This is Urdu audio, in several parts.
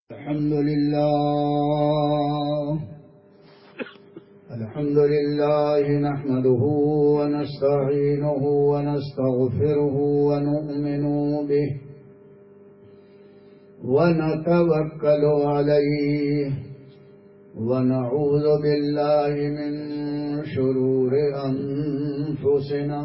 الحمد لله نحمده ونستعينه ونستغفره ونؤمن به ونتوكل عليه ونعوذ بالله من شرور أنفسنا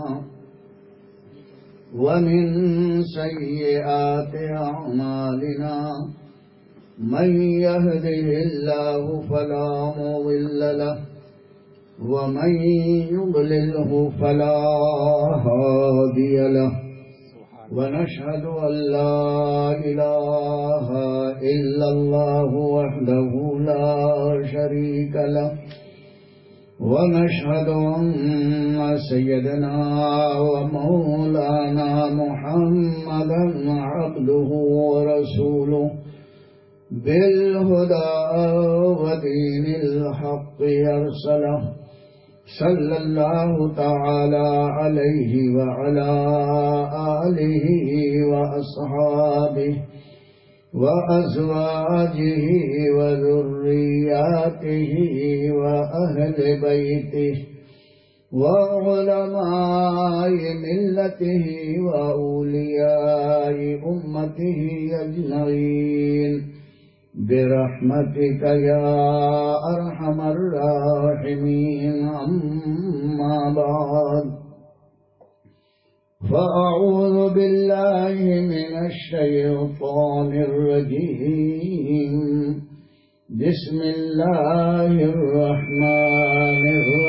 ومن سيئات أعمالنا من يهده الله فلا مضل له ومن يضلله فلا هادي له ونشهد أن لا إله إلا الله وحده لا شريك له ونشهد أن سيدنا ومولانا محمدا عبده ورسوله بالهدى ودين الحق يرسله صلى الله تعالى عليه وعلى آله وأصحابه وأزواجه وذرياته وأهل بيته وعلماء ملته وأولياء أمته أجمعين برحمتك يا أرحم الراحمين. أما بعد فأعوذ بالله من الشيطان الرجيم. بسم الله الرحمن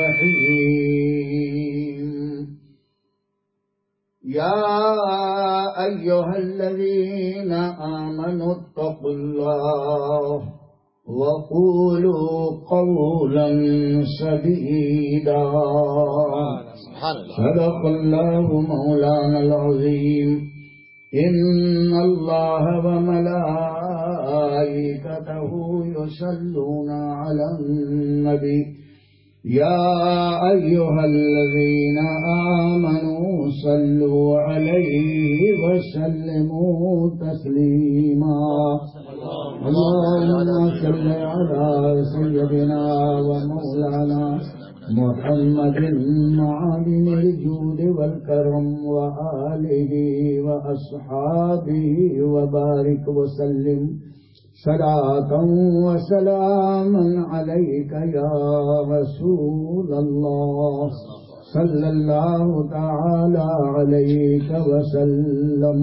الرحيم. يا أيها الذين آمنوا اتقوا الله وقولوا قولا سديدا. صدق الله مولانا العظيم. إن الله وملائكته يصلون على النبي يا أيها الذين آمنوا صلوا عليه وسلموا تسليما. اللهم صل على سيدنا ومولانا محمد معالم الجود والكرم وآله وأصحابه وبارك وسلم صلاة وسلاما عليك يا رسول الله صلى الله تعالى عليك وسلم.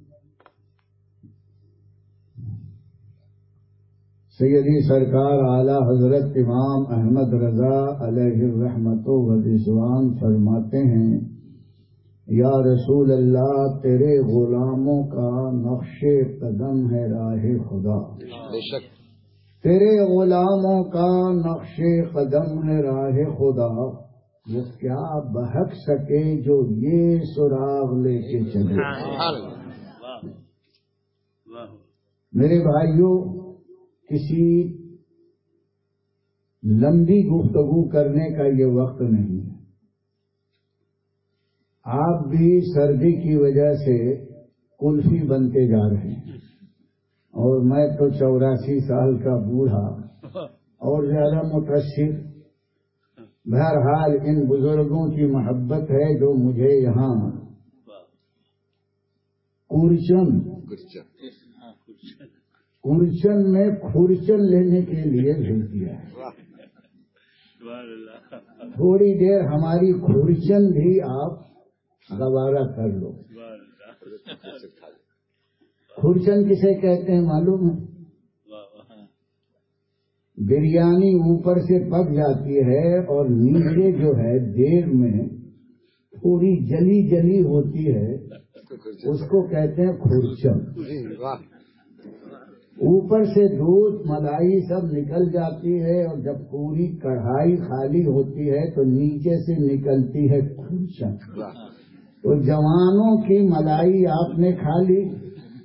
سیدی سرکار اعلی حضرت امام احمد رضا علیہ الرحمت و رضوان فرماتے ہیں، یا رسول اللہ تیرے غلاموں کا نقش قدم ہے راہ خدا. بے شک تیرے غلاموں کا نقش قدم ہے راہ خدا. وہ کیا بہک سکے جو یہ سراغ لے کے چلے. میرے بھائیوں، کسی لمبی گفتگو کرنے کا یہ وقت نہیں ہے. آپ بھی سردی کی وجہ سے کلفی بنتے جا رہے ہیں، اور میں تو 84 سال کا بوڑھا اور زیادہ متاثر. بہرحال ان بزرگوں کی محبت ہے جو مجھے یہاں کورچن میں کھورچن لینے کے لیے بھیج دیا ہے. تھوڑی دیر ہماری کھورچن بھی آپ گوارا کر لو. کھورچن کسے کہتے ہیں معلوم ہے؟ بریانی اوپر سے پک جاتی ہے اور نیچے جو ہے دیر میں تھوڑی جلی جلی ہوتی ہے، اس کو کہتے ہیں کھورچن. اوپر سے دودھ ملائی سب نکل جاتی ہے، اور جب پوری کڑھائی خالی ہوتی ہے تو نیچے سے نکلتی ہے کھورچن. تو جوانوں کی ملائی آپ نے کھا لی،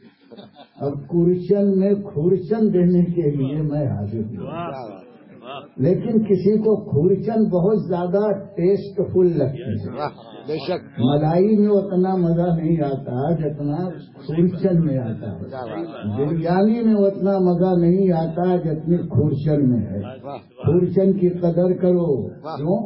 اب کورچن میں کھورچن دینے کے لیے میں حاضر ہوں. لیکن کسی کو کھورچن بہت زیادہ ٹیسٹ فل لگتی ہے. بے شک. ملائی میں اتنا مزہ نہیں آتا جتنا کھورچن میں آتا ہے. بریانی میں اتنا مزہ نہیں آتا جتنی کھورچن میں ہے. کھورچن کی قدر کرو. کیوں؟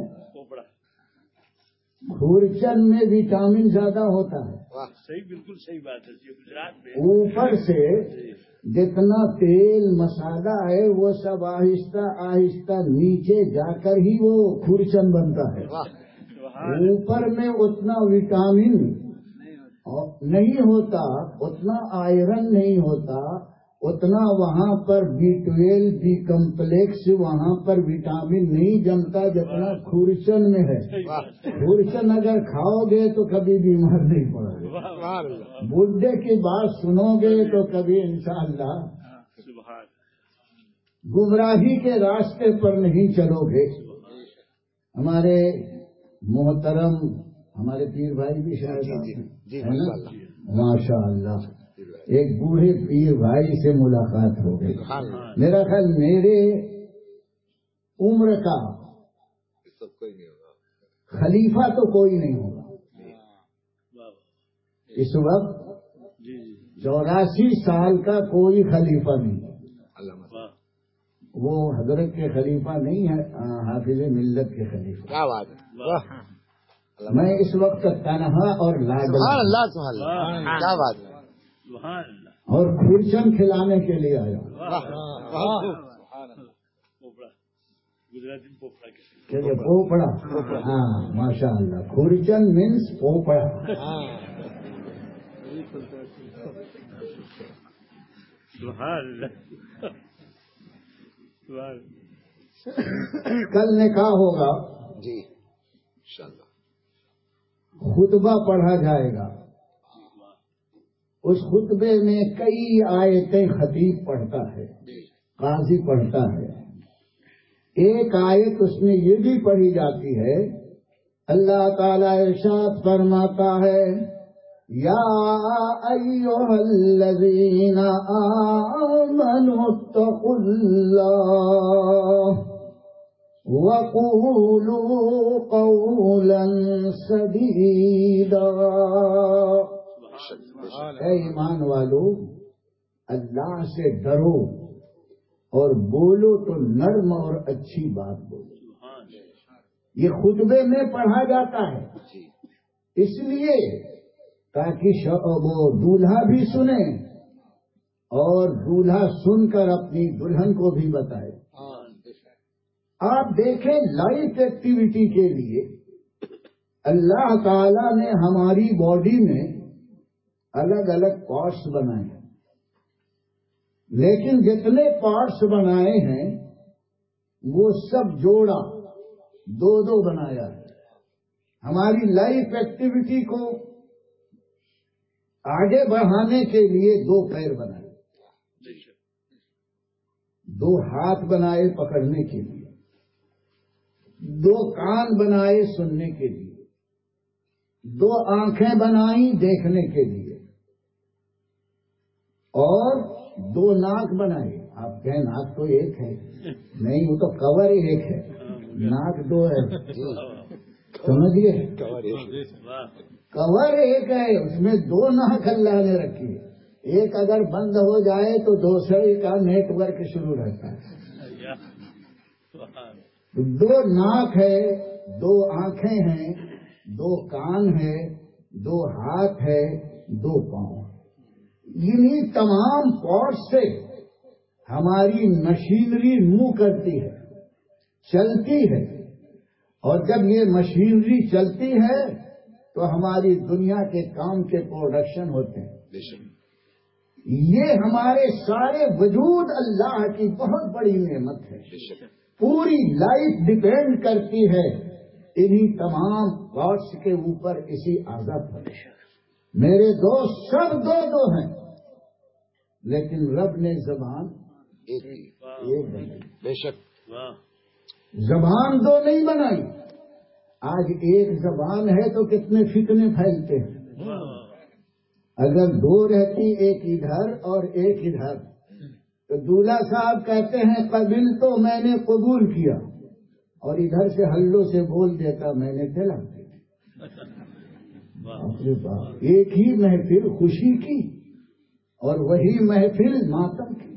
کھورچن میں وٹامن زیادہ ہوتا ہے. صحیح، بالکل صحیح بات ہے. گجرات میں اوپر سے جتنا تیل مسالہ ہے وہ سب آہستہ آہستہ نیچے جا کر ہی وہ کھورچن بنتا ہے. اوپر میں اتنا وٹامن نہیں ہوتا، اتنا آئرن نہیں ہوتا، اتنا وہاں پر B12 B کمپلیکس وہاں پر وٹامن نہیں جمتا جتنا کھورچن میں ہے. کھورچن اگر کھاؤ گے تو کبھی بیمار نہیں پڑو گے. بڈھے کی بات سنو گے تو کبھی انشاءاللہ گمراہی کے راستے پر نہیں چلو گے. ہمارے محترم ہمارے پیر بھائی بھی شاید ہے نا، ماشاء اللہ، ایک بوڑھے پیر بھائی سے ملاقات ہو گئی. میرا خیال میرے عمر کا خلیفہ تو کوئی نہیں ہوگا اس وقت. 84 سال کا کوئی خلیفہ نہیں. وہ حضرت کے خلیفہ نہیں ہے، حافظ ملت کے خلیفہ. کیا بات ہے. میں اس وقت تنہا اور لاڈلا کیا بات ہے. اور کھورچن کھلانے کے لیے آیا. پوپڑا. ہاں ماشاء اللہ، کھورچن مینس پوپڑا. کل نکاح ہوگا جی انشاءاللہ. خطبہ پڑھا جائے گا. اس خطبے میں کئی آیتیں خطیب پڑھتا ہے، قاضی پڑھتا ہے. ایک آیت اس میں یہ بھی پڑھی جاتی ہے، اللہ تعالی ارشاد فرماتا ہے، یا ایھا الذین آمنوا اتقوا اللہ وقولوا قولا سدیدا. اے ایمان والو، اللہ سے ڈرو اور بولو تو نرم اور اچھی بات بولو. یہ خطبے میں پڑھا جاتا ہے اس لیے تاکہ وہ دولہا بھی سنے اور دولہا سن کر اپنی دلہن کو بھی بتائے. آپ دیکھیں لائف ایکٹیویٹی کے لیے اللہ تعالی نے ہماری باڈی میں الگ الگ پارٹس بنائے ہیں، لیکن جتنے پارٹس بنائے ہیں وہ سب جوڑا دو دو بنایا ہے. ہماری لائف ایکٹیویٹی کو آگے بڑھانے کے لیے 2 پیر بنائے، 2 ہاتھ بنائے پکڑنے کے لیے، 2 کان بنائے سننے کے لیے، 2 آنکھیں بنائیں دیکھنے کے لیے، اور 2 ناک بنائے. آپ کہیں ناک تو ایک ہے، نہیں، وہ تو کور ایک ہے، ناک 2 ہے. سمجھیے، کور ایک ہے، اس میں 2 ناک اللہ نے رکھی ہے. ایک اگر بند ہو جائے تو دوسرے کا نیٹ ورک شروع رہتا ہے. 2 ناک ہے، 2 آنکھیں ہیں، 2 کان ہے، 2 ہاتھ ہے، 2 پاؤں. انہی تمام پارٹس سے ہماری مشینری موو کرتی ہے، چلتی ہے. اور جب یہ مشینری چلتی ہے تو ہماری دنیا کے کام کے پروڈکشن ہوتے ہیں. یہ ہمارے سارے وجود اللہ کی بہت بڑی نعمت ہے. پوری لائف ڈیپینڈ کرتی ہے انہی تمام پارٹس کے اوپر، اسی اعضاء پر. میرے دوست سب 2 ہیں، لیکن رب نے زبان ایک بنائی. بے شک. زبان 2 نہیں بنائی. آج ایک زبان ہے تو کتنے فتنے پھیلتے ہیں. اگر 2 رہتی، ایک ادھر اور ایک ادھر، تو دولہا صاحب کہتے ہیں قبل تو میں نے قبول کیا، اور ادھر سے ہلو سے بول دیتا میں نے طلاق دیا۔ ایک ہی محفل خوشی کی اور وہی محفل ماتم کی۔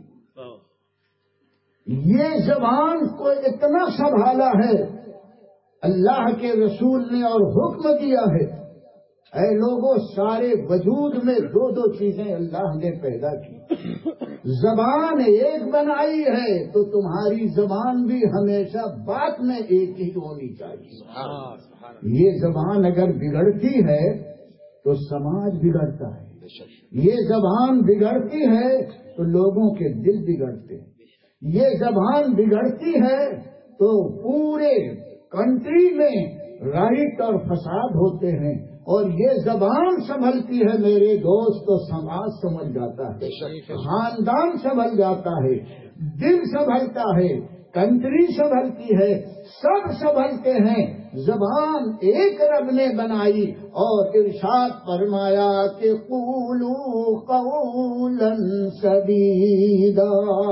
یہ زبان کو اتنا سنبھالا ہے اللہ کے رسول نے اور حکم دیا ہے، اے لوگوں سارے وجود میں دو دو چیزیں اللہ نے پیدا کی، زبان ایک بنائی ہے تو تمہاری زبان بھی ہمیشہ بات میں ایک ہی ہونی چاہیے۔ یہ زبان اگر بگڑتی ہے تو سماج بگڑتا ہے، یہ زبان بگڑتی ہے تو لوگوں کے دل بگڑتے ہیں، یہ زبان بگڑتی ہے تو پورے کنٹری میں رائٹ اور فساد ہوتے ہیں، اور یہ زبان سنبھلتی ہے میرے دوست تو سماج سنبھل جاتا ہے، خاندان سنبھل جاتا ہے، دل سنبھلتا ہے، کنٹری سنبھلتی ہے، سب سنبھلتے ہیں۔ زبان ایک رب نے بنائی اور ارشاد فرمایا کہ قولوا قولا سدیدا۔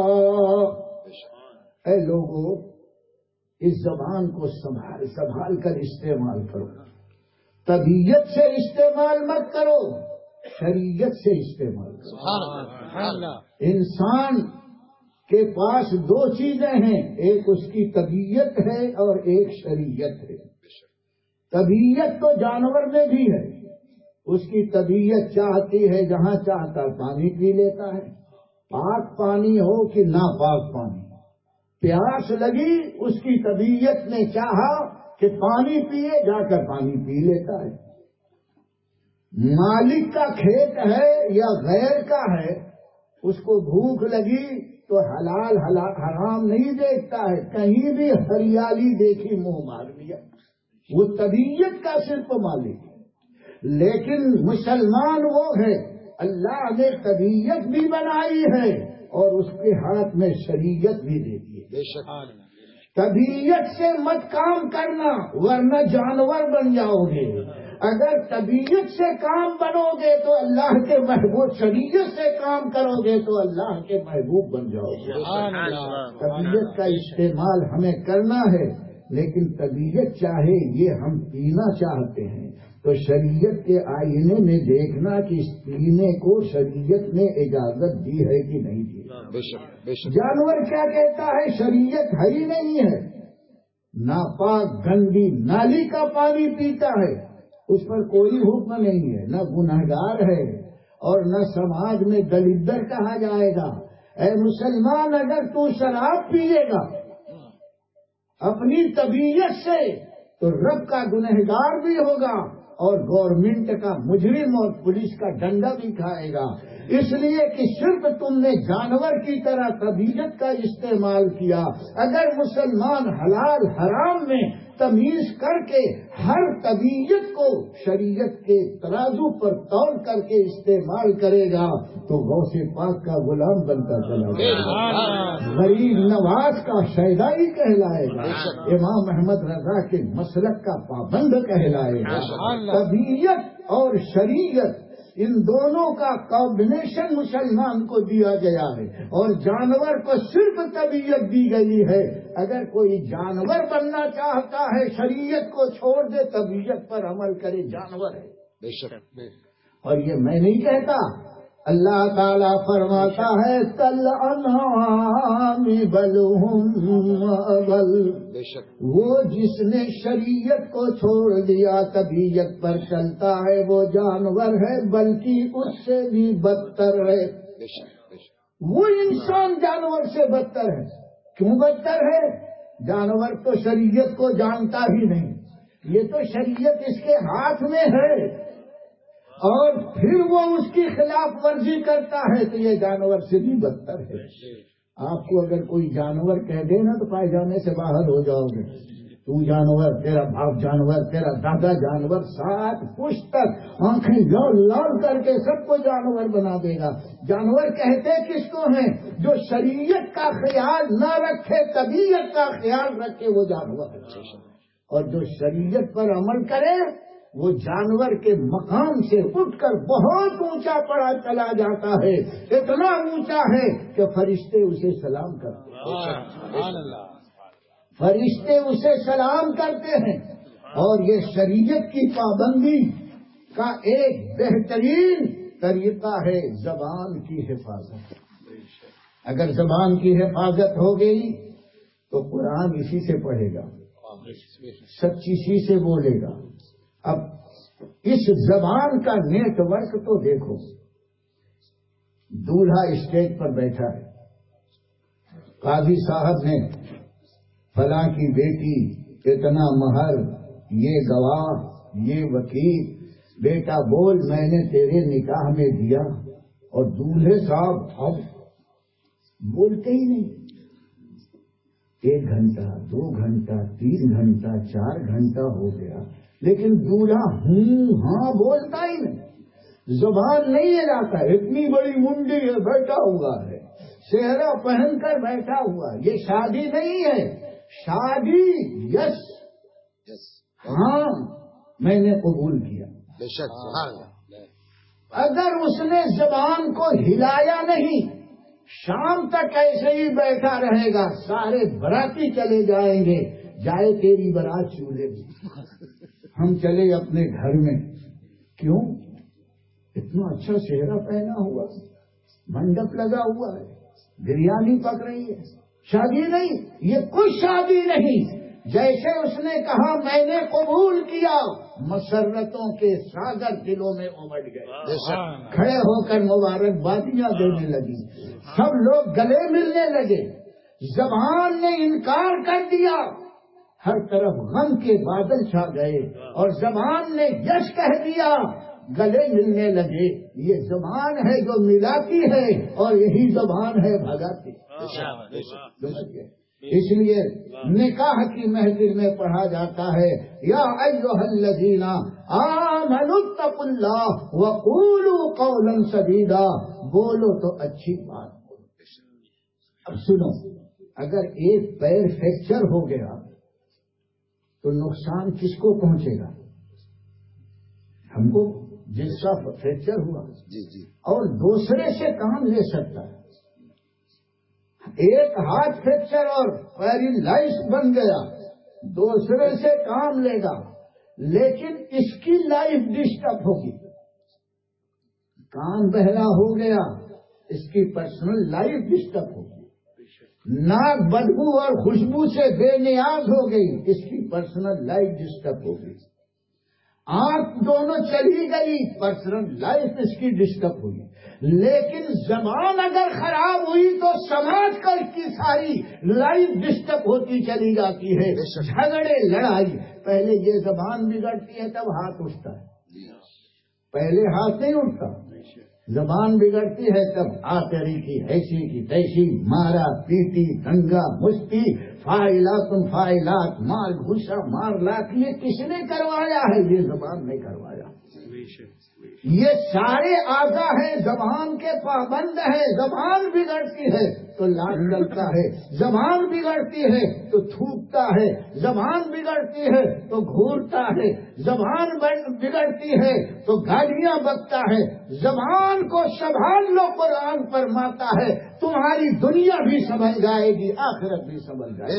اے لوگوں اس زبان کو سنبھال کر استعمال کرو، طبیعت سے استعمال مت کرو، شریعت سے استعمال کرو۔ انسان کے پاس دو چیزیں ہیں، ایک اس کی طبیعت ہے اور ایک شریعت ہے۔ طبیعت تو جانور میں بھی ہے، اس کی طبیعت چاہتی ہے جہاں چاہتا پانی پی لیتا ہے، پاک پانی ہو کہ ناپاک پانی، پیاس لگی اس کی طبیعت نے چاہا کہ پانی پیے، جا کر پانی پی لیتا ہے۔ مالک کا کھیت ہے یا غیر کا ہے، اس کو بھوک لگی تو حلال حرام نہیں دیکھتا ہے، کہیں بھی ہریالی دیکھی منہ مار لیا، وہ طبیعت کا صرف مالک ہے۔ لیکن مسلمان وہ ہے اللہ نے طبیعت بھی بنائی ہے اور اس کے ہاتھ میں شریعت بھی دے دی ہے۔ طبیعت سے مت کام کرنا ورنہ جانور بن جاؤ گے، اگر طبیعت سے کام بنو گے تو اللہ کے محبوب، شریعت سے کام کرو گے تو اللہ کے محبوب بن جاؤ گے۔ طبیعت کا استعمال ہمیں کرنا ہے، لیکن طبیعت چاہے یہ ہم پینا چاہتے ہیں تو شریعت کے آئینے میں دیکھنا کہ اس پینے کو شریعت نے اجازت دی ہے کہ نہیں دی۔ جانور کیا کہتا ہے شریعت ہے ہی نہیں ہے، ناپاک گندی نالی کا پانی پیتا ہے، اس پر کوئی حکم نہیں ہے، نہ گنہگار ہے اور نہ سماج میں دلدر کہا جائے گا۔ اے مسلمان اگر تو شراب پیے گا اپنی طبیعت سے تو رب کا گنہگار بھی ہوگا اور گورنمنٹ کا مجرم اور پولیس کا ڈنڈا بھی کھائے گا، اس لیے کہ صرف تم نے جانور کی طرح طبیعت کا استعمال کیا۔ اگر مسلمان حلال حرام میں تمیز کر کے ہر طبیعت کو شریعت کے ترازو پر تول کر کے استعمال کرے گا تو غوث پاک کا غلام بنتا چلا جائے گا، غریب نواز کا شیدائی کہلائے گا، امام احمد رضا کے مسلک کا پابند کہلائے گا۔ طبیعت اور شریعت ان دونوں کا کمبینیشن مسلمان کو دیا گیا ہے اور جانور کو صرف طبیعت دی گئی ہے۔ اگر کوئی جانور بننا چاہتا ہے شریعت کو چھوڑ دے، طبیعت پر عمل کرے، جانور ہے۔ بے شک اور یہ میں نہیں کہتا، اللہ تعالیٰ فرماتا ہے کل انعام بل ہم اضل۔ بے شک وہ جس نے شریعت کو چھوڑ دیا طبیعت پر چلتا ہے وہ جانور ہے، بلکہ اس سے بھی بدتر ہے۔ بے شک بے شک وہ انسان جانور سے بدتر ہے۔ کیوں بدتر ہے؟ جانور تو شریعت کو جانتا ہی نہیں، یہ تو شریعت اس کے ہاتھ میں ہے اور پھر وہ اس کی خلاف ورزی کرتا ہے تو یہ جانور سے بھی بدتر ہے۔ آپ کو اگر کوئی جانور کہہ دے نا تو پائجانے سے باہر ہو جاؤ گے، تو جانور، تیرا باپ جانور، تیرا دادا جانور، 7 پشت تک آنکھیں لال لال کر کے سب کو جانور بنا دے گا۔ جانور کہتے کس کو ہیں؟ جو شریعت کا خیال نہ رکھے، طبیعت کا خیال رکھے، وہ جانور ہے۔ اور جو شریعت پر عمل کرے وہ جانور کے مقام سے اٹھ کر بہت اونچا پڑا چلا جاتا ہے، اتنا اونچا ہے کہ فرشتے اسے سلام کرتے ہیں، فرشتے اسے سلام کرتے ہیں۔ اور یہ شریعت کی پابندی کا ایک بہترین طریقہ ہے زبان کی حفاظت۔ اگر زبان کی حفاظت ہو گئی تو قرآن اسی سے پڑھے گا، سچی سی سے بولے گا۔ اب اس زبان کا نیٹ ورک تو دیکھو، دولہا اسٹیج پر بیٹھا ہے، قاضی صاحب نے فلاں کی بیٹی اتنا مہر، یہ گواہ، یہ وکیل، بیٹا بول میں نے تیرے نکاح میں دیا، اور دولہے صاحب اب بولتے ہی نہیں۔ 1 گھنٹہ 2 گھنٹہ 3 گھنٹہ 4 گھنٹہ ہو گیا، لیکن دولہا ہوں ہاں بولتا ہی نہیں، زبان نہیں ہلاتا۔ اتنی بڑی منڈی ہے، بیٹھا ہوا ہے، صحرا پہن کر بیٹھا ہوا۔ یہ شادی نہیں ہے، شادی یس ہاں میں نے قبول کیا۔ بے شک اگر اس نے زبان کو ہلایا نہیں، شام تک ایسے ہی بیٹھا رہے گا، سارے براتی چلے جائیں گے، جائے تیری برات چولہے میں، ہم چلے اپنے گھر میں۔ کیوں؟ اتنا اچھا چہرہ پہنا ہوا، منڈپ لگا ہوا ہے، بریانی پک رہی ہے۔ شادی نہیں، یہ کچھ شادی نہیں۔ جیسے اس نے کہا میں نے قبول کیا، مسرتوں کے ساگر دلوں میں امڑ گئے، کھڑے ہو کر مبارکبادیاں دینے لگی، سب لوگ گلے ملنے لگے۔ زبان نے انکار کر دیا، ہر طرف غم کے بادل چھا گئے، اور زبان نے یش کہہ دیا، گلے ملنے لگے۔ یہ زبان ہے جو ملاتی ہے، اور یہی زبان ہے بھگاتی۔ اس لیے نکاح کی محفل میں پڑھا جاتا ہے، یا ایھا الذین آمنوا اتقوا اللہ وقولوا قولا سدیدا، بولو تو اچھی بات بولو۔ اب سنو، اگر ایک پیر فریکچر ہو گیا تو نقصان کس کو پہنچے گا؟ ہم کو، جس کا فریکچر ہوا، اور دوسرے سے کام لے سکتا ہے۔ ایک ہاتھ فریکچر اور پیرالائز بن گیا، دوسرے سے کام لے گا، لیکن اس کی لائف ڈسٹرب ہوگی۔ کان بہرا ہو گیا، اس کی پرسنل لائف ڈسٹرب ہوگی۔ ناک بدبو اور خوشبو سے بے نیاز ہو گئی، اس کی پرسنل لائف ڈسٹرب ہوگی۔ آنکھ دونوں چلی گئی، پرسنل لائف اس کی ڈسٹرب ہوئی۔ لیکن زبان اگر خراب ہوئی تو سماج کا اس کی ساری لائف ڈسٹرب ہوتی چلی جاتی ہے۔ جھگڑے، لڑائی، پہلے یہ زبان بگڑتی ہے تب ہاتھ اٹھتا ہے، پہلے ہاتھ نہیں اٹھتا۔ زبان بگڑتی ہے تب آتری کی ایسی کی تیسی، مارا پیٹی، دنگا مستی، فاعلات فاعلات، مار گھسا مار لاک، یہ کس نے کروایا ہے؟ یہ زبان نے کروایا۔ یہ سارے اعضاء ہیں، زبان کے پابند ہیں۔ زبان بگڑتی ہے تو لاٹ ڈلتا ہے، زبان بگڑتی ہے تو تھوکتا ہے، زبان بگڑتی ہے تو گھورتا ہے، زبان بگڑتی ہے تو گالیاں بکتا ہے۔ زبان کو سنبھال لو، قرآن فرماتا ہے تمہاری دنیا بھی سنبھل جائے گی، آخرت بھی سنبھل جائے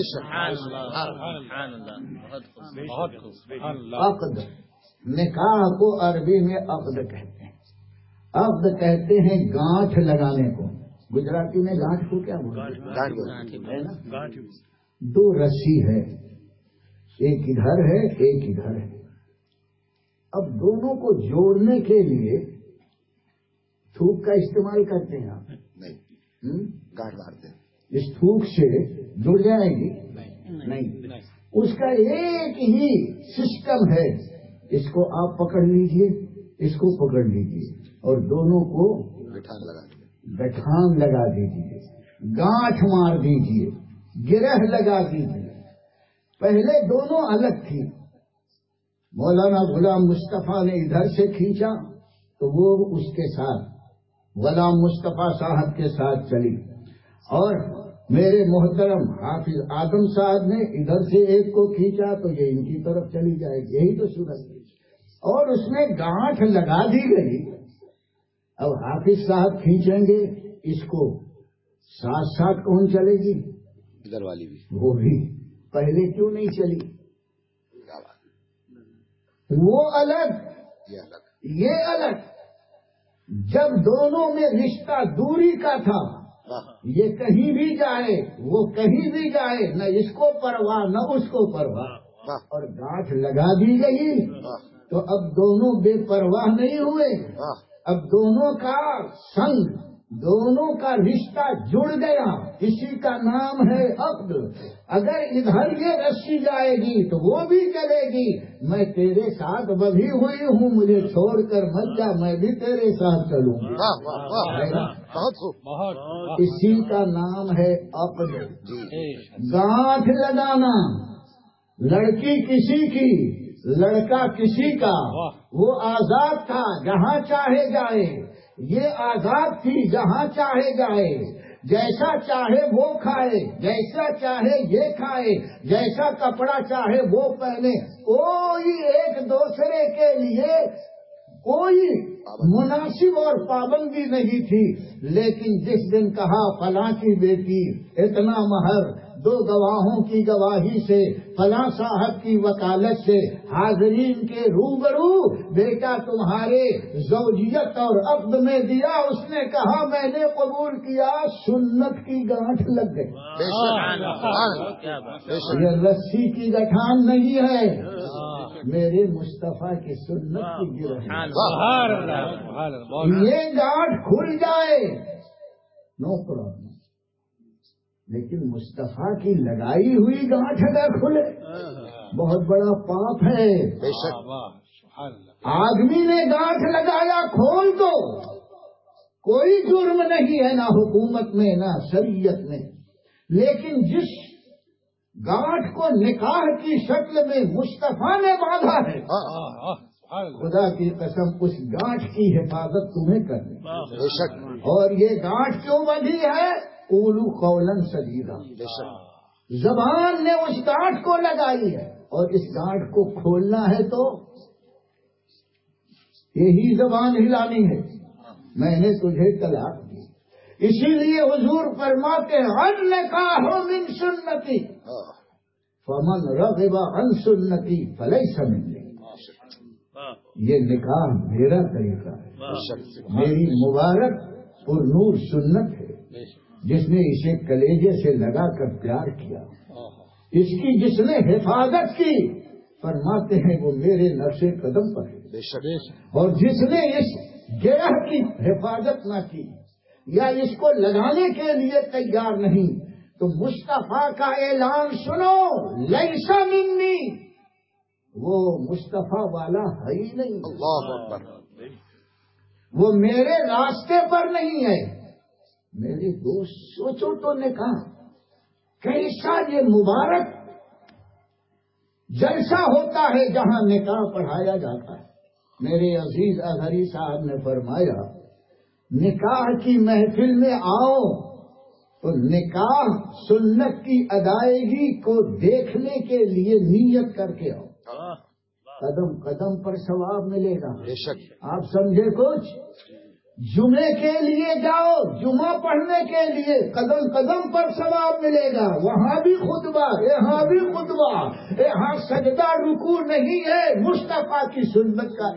گی۔ عقد، نکاح کو عربی میں عقد کہتے ہیں۔ عقد کہتے ہیں گانٹھ لگانے کو، گجراتی میں گانٹھ کو کیا بولتے ہیں؟ 2 رسی ہے، ایک ادھر ہے ایک ادھر ہے۔ اب دونوں کو جوڑنے کے لیے تھوک کا استعمال کرتے ہیں آپ؟ نہیں، گانٹھ مارتے ہیں۔ اس تھوک سے جڑ جائے گی؟ نہیں، اس کا ایک ہی سسٹم ہے، اس کو آپ پکڑ لیجئے، اس کو پکڑ لیجئے، اور دونوں کو گٹھان لگا دیجئے، گانٹھ مار دیجئے، گرہ لگا دیجئے۔ پہلے دونوں الگ تھی، مولانا غلام مصطفیٰ نے ادھر سے کھینچا تو وہ اس کے ساتھ، غلام مصطفیٰ صاحب کے ساتھ چلی، اور میرے محترم حافظ آدم صاحب نے ادھر سے ایک کو کھینچا تو یہ ان کی طرف چلی جائے گی، یہی تو صورت ہے۔ اور اس میں گانٹھ لگا دی گئی. اب حافظ صاحب کھینچیں گے اس کو، ساتھ ساتھ کون چلے گی؟ ادھر والی بھی وہ بھی. پہلے کیوں نہیں چلی؟ وہ الگ یہ الگ. یہ الگ. جب دونوں میں رشتہ دوری کا تھا، یہ کہیں بھی جائے وہ کہیں بھی جائے، نہ اس کو پرواہ نہ اس کو پرواہ، اور گانٹھ لگا دی گئی تو اب دونوں بے پرواہ نہیں ہوئے. اب دونوں کا سنگ، دونوں کا رشتہ جڑ گیا. اسی کا نام ہے عقد. اگر ادھر یہ رسی جائے گی تو وہ بھی چلے گی. میں تیرے ساتھ بندھی ہوئی ہوں، مجھے چھوڑ کر مت جا، میں بھی تیرے ساتھ چلوں گی. بہت خوب. اسی کا نام ہے عقد. گانٹھ لگانا. لڑکی کسی کی، لڑکا کسی کا. وہ آزاد تھا، جہاں چاہے جائے. یہ آزاد تھی، جہاں چاہے جائے. جیسا چاہے وہ کھائے، جیسا چاہے یہ کھائے، جیسا کپڑا چاہے وہ پہنے. کوئی ایک دوسرے کے لیے کوئی مناسب اور پابندی نہیں تھی. لیکن جس دن کہا فلاں کی بیٹی اتنا مہر، 2 گواہوں کی گواہی سے، فلاں صاحب کی وکالت سے، حاضرین کے روبرو بیٹا تمہارے زوجیت اور عقد میں دیا، اس نے کہا میں نے قبول کیا. سنت کی گانٹھ لگ گئی. یہ رسی کی گٹھان نہیں ہے، میرے مصطفیٰ کی سنت کی گرہ. یہ گانٹھ کھل جائے نو پرابلم، لیکن مصطفیٰ کی لگائی ہوئی گانٹھ اگر کھلے بہت بڑا پاپ ہے. آدمی نے گانٹھ لگایا، کھول دو، کوئی جرم نہیں ہے، نہ حکومت میں نہ شریعت میں. لیکن جس گانٹھ کو نکاح کی شکل میں مصطفیٰ نے باندھا ہے، خدا کی قسم اس گانٹھ کی حفاظت تمہیں کرنی. اور یہ گانٹھ کیوں بندھی ہے؟ قولوا قولا سدیدا. زبان نے اس گانٹھ کو لگائی ہے، اور اس گانٹھ کو کھولنا ہے تو یہی زبان ہلانی ہے. میں نے تجھے طلاق دی. اسی لیے حضور فرماتے ہیں النکاح من سنتی فمن رغب عن سنتی فلیس منی. یہ نکاح میرا طریقہ ہے، میری مبارک پر نور سنت ہے. جس نے اسے کلیجے سے لگا کر پیار کیا، اس کی جس نے حفاظت کی، فرماتے ہیں وہ میرے نقش قدم پر ہے. اور جس نے اس گرہ کی حفاظت نہ کی یا اس کو لگانے کے لیے تیار نہیں، تو مصطفیٰ کا اعلان سنو، لیس منی، وہ مصطفیٰ والا ہے ہی نہیں. اللہ اکبر. وہ میرے راستے پر نہیں ہے. میرے دوست سوچو تو نکاح کیسا یہ مبارک جلسہ ہوتا ہے جہاں نکاح پڑھایا جاتا ہے. میرے عزیز اظہری صاحب نے فرمایا نکاح کی محفل میں آؤ تو نکاح سنت کی ادائیگی کو دیکھنے کے لیے نیت کر کے آؤ. قدم قدم پر ثواب ملے گا. آپ سمجھے کچھ؟ جمعے کے لیے جاؤ، جمعہ پڑھنے کے لیے قدم قدم پر ثواب ملے گا. وہاں بھی خطبہ، یہاں بھی خطبہ، یہاں سجدہ رکوع نہیں ہے، مصطفیٰ کی سنت کا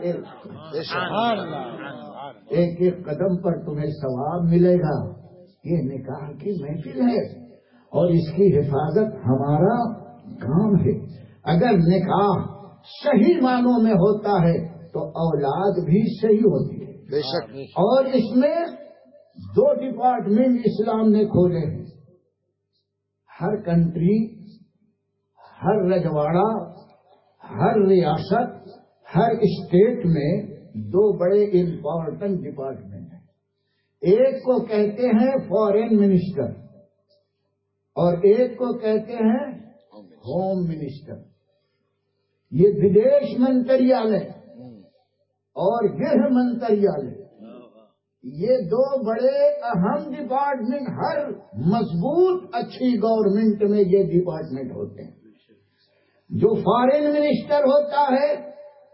ایک ایک قدم پر تمہیں ثواب ملے گا. یہ نکاح کی محفل ہے اور اس کی حفاظت ہمارا کام ہے. اگر نکاح صحیح معنوں میں ہوتا ہے تو اولاد بھی صحیح ہوتی ہے. بے شک. اور اس میں 2 ڈپارٹمنٹ اسلام نے کھولے ہیں. ہر کنٹری، ہر رجواڑہ، ہر ریاست، ہر اسٹیٹ میں 2 بڑے امپورٹنٹ ڈپارٹمنٹ ہیں. ایک کو کہتے ہیں فارن منسٹر اور ایک کو کہتے ہیں ہوم منسٹر. یہ ودیش منتریالے اور گرہ منتریالے، یہ 2 بڑے اہم ڈپارٹمنٹ، ہر مضبوط اچھی گورنمنٹ میں یہ ڈپارٹمنٹ ہوتے ہیں. جو فارن منسٹر ہوتا ہے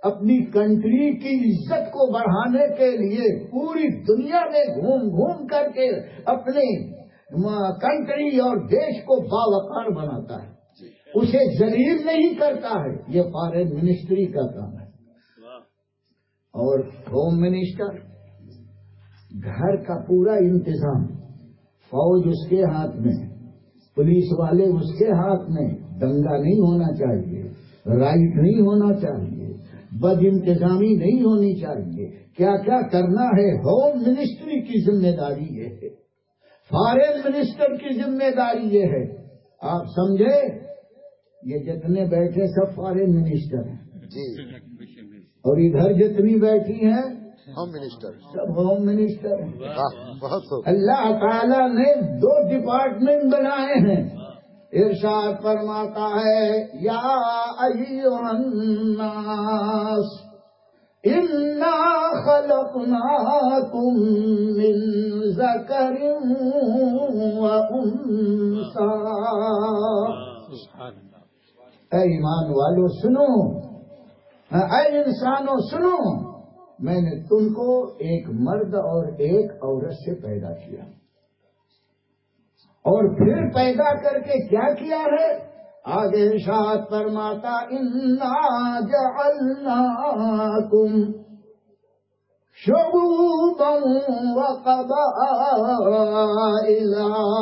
اپنی کنٹری کی عزت کو بڑھانے کے لیے پوری دنیا میں گھوم گھوم کر کے اپنے کنٹری اور دیش کو باوقار بناتا ہے، اسے ذلیل نہیں کرتا ہے، یہ فارن منسٹری کا کام ہے۔ اور ہوم منسٹر، گھر کا پورا انتظام، فوج اس کے ہاتھ میں، پولیس والے اس کے ہاتھ میں، دنگا نہیں ہونا چاہیے، رائٹ نہیں ہونا چاہیے، بد انتظامی نہیں ہونی چاہیے، کیا کیا کرنا ہے ہوم منسٹری کی ذمہ داری یہ ہے، فارن منسٹر کی ذمہ داری یہ ہے۔ آپ سمجھے، یہ جتنے بیٹھے سب فارن منسٹر ہیں جی، اور ادھر جتنی بیٹھی ہیں ہوم منسٹر، سب ہوم منسٹر ہیں۔ بہت خوب۔ اللہ تعالیٰ نے 2 ڈپارٹمنٹ بنائے ہیں۔ ارشاد فرماتا ہے یا ایھا الناس انا خلقناکم من ذکر وانثی، اے ایمان والو سنو، اے انسانوں سنو، میں نے تم کو ایک مرد اور ایک عورت سے پیدا کیا، اور پھر پیدا کر کے کیا کیا ہے؟ آگے ارشاد فرماتا انا جعلناکم شعوبا وقبائل،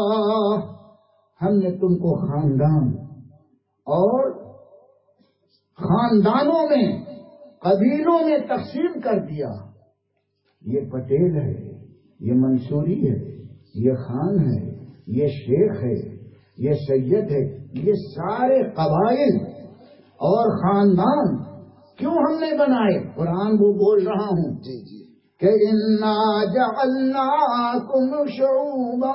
ہم نے تم کو خاندان اور خاندانوں میں، قبیلوں میں تقسیم کر دیا۔ یہ پٹیل ہے، یہ منصوری ہے، یہ خان ہے، یہ شیخ ہے، یہ سید ہے، یہ سارے قبائل اور خاندان کیوں ہم نے بنائے؟ قرآن وہ بول رہا ہوں جی جی، کہ انا جعلناکم شعوبا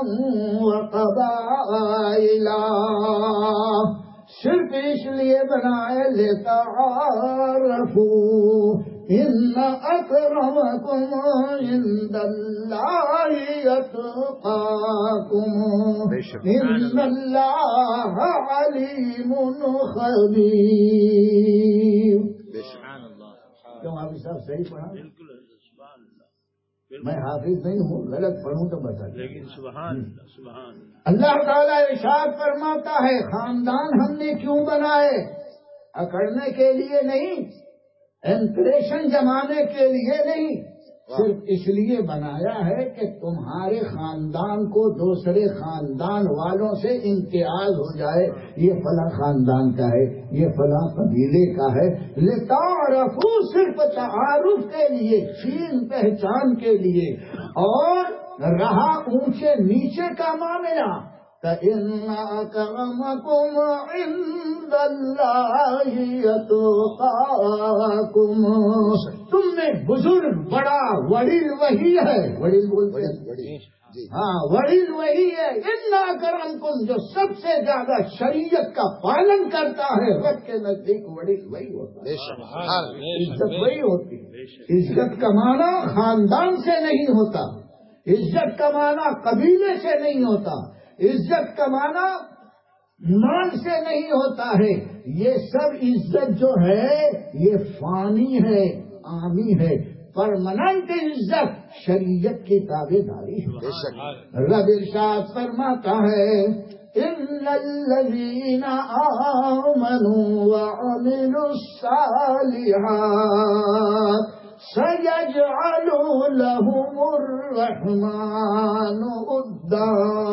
وقبائل، صرف اس لیے بنائے لتعارفوا ان اکرمکم عند اللہ اتقاکم ان اللہ علیم خبیر۔ کیوں حافظ صاحب صحیح پڑھا؟ میں حافظ نہیں ہوں، غلط پڑھوں تو بتا دیں، لیکن سبحان اللہ تعالیٰ ارشاد فرماتا ہے خاندان ہم نے کیوں بنائے؟ اکڑنے کے لیے نہیں، امپریشن جمانے کے لیے نہیں، صرف اس لیے بنایا ہے کہ تمہارے خاندان کو دوسرے خاندان والوں سے امتیاز ہو جائے، یہ فلاں خاندان کا ہے، یہ فلاں قبیلے کا ہے، لتعارفوا، صرف تعارف کے لیے، چین پہچان کے لیے۔ اور رہا اونچے نیچے کا معاملہ، فَإِنَّ أَكْرَمَكُمْ عِندَ اللَّهِ أَتْقَاكُمْ، تم میں بزرگ بڑا وڈیل وہی ہے، وڈیل بولتے ہیں، ہاں وڈیل وہی ہے، اِنَّ أَكْرَمَكُمْ، جو سب سے زیادہ شریعت کا پالن کرتا ہے، رب کے نزدیک وڈیل وہی ہوتا ہے، عزت وہی ہوتی ہے۔ عزت کا معنی خاندان سے نہیں ہوتا، عزت کا معنی قبیلے سے نہیں ہوتا، عزت کا معنی مان سے نہیں ہوتا ہے، یہ سب عزت جو ہے یہ فانی ہے، عامی ہے، پرماننٹ عزت شریعت کی تابع داری ہے۔ رب ارشاد فرماتا ہے ان الذین آمنوا وعملوا الصالحات سَيَجْعَلُ لَهُمُ الرَّحْمَنُ وُدًّا،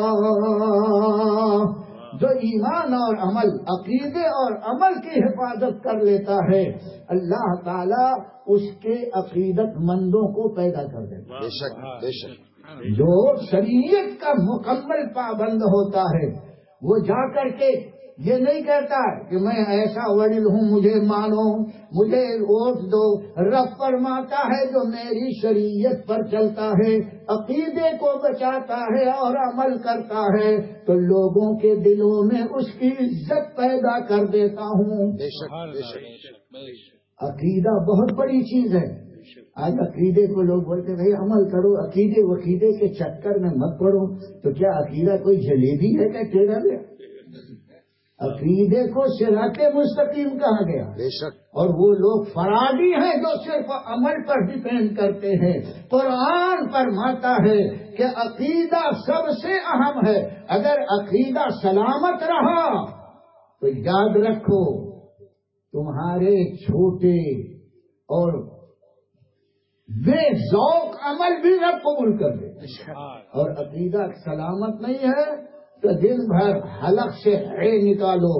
جو ایمان اور عمل، عقیدے اور عمل کی حفاظت کر لیتا ہے، اللہ تعالیٰ اس کے عقیدت مندوں کو پیدا کر دیتا ہے۔ بے شک بے شک، جو شریعت کا مکمل پابند ہوتا ہے وہ جا کر کے یہ نہیں کہتا کہ میں ایسا وڈیل ہوں، مجھے مانو، مجھے ووٹ دو۔ رب فرماتا ہے جو میری شریعت پر چلتا ہے، عقیدے کو بچاتا ہے اور عمل کرتا ہے، تو لوگوں کے دلوں میں اس کی عزت پیدا کر دیتا ہوں۔ بے شک بے شک، عقیدہ بہت بڑی چیز ہے۔ آج عقیدے کو لوگ بولتے بھائی عمل کرو، عقیدے وقیدے کے چکر میں مت پڑو، تو کیا عقیدہ کوئی جلیبی ہے کہ ٹیڑھا ہے؟ عقیدے کو صراط مستقیم کہا گیا، بے شک، اور وہ لوگ فرادی ہیں جو صرف عمل پر ڈیپینڈ کرتے ہیں۔ قرآن فرماتا ہے کہ عقیدہ سب سے اہم ہے۔ اگر عقیدہ سلامت رہا تو یاد رکھو تمہارے چھوٹے اور بے ذوق عمل بھی رب قبول کر دے، اور عقیدہ سلامت نہیں ہے تو دن بھر حلق سے ہے نکالو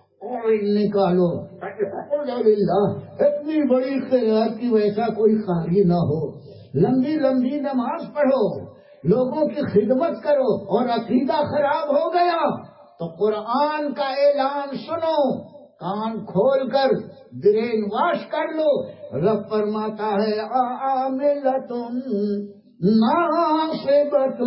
الحمدللہ، اتنی بڑی قرآن کی ویسا کوئی قاری نہ ہو، لمبی لمبی نماز پڑھو، لوگوں کی خدمت کرو، اور عقیدہ خراب ہو گیا تو قرآن کا اعلان سنو، کان کھول کر برین واش کر لو۔ رب فرماتا ہے عاملۃ ناصبۃ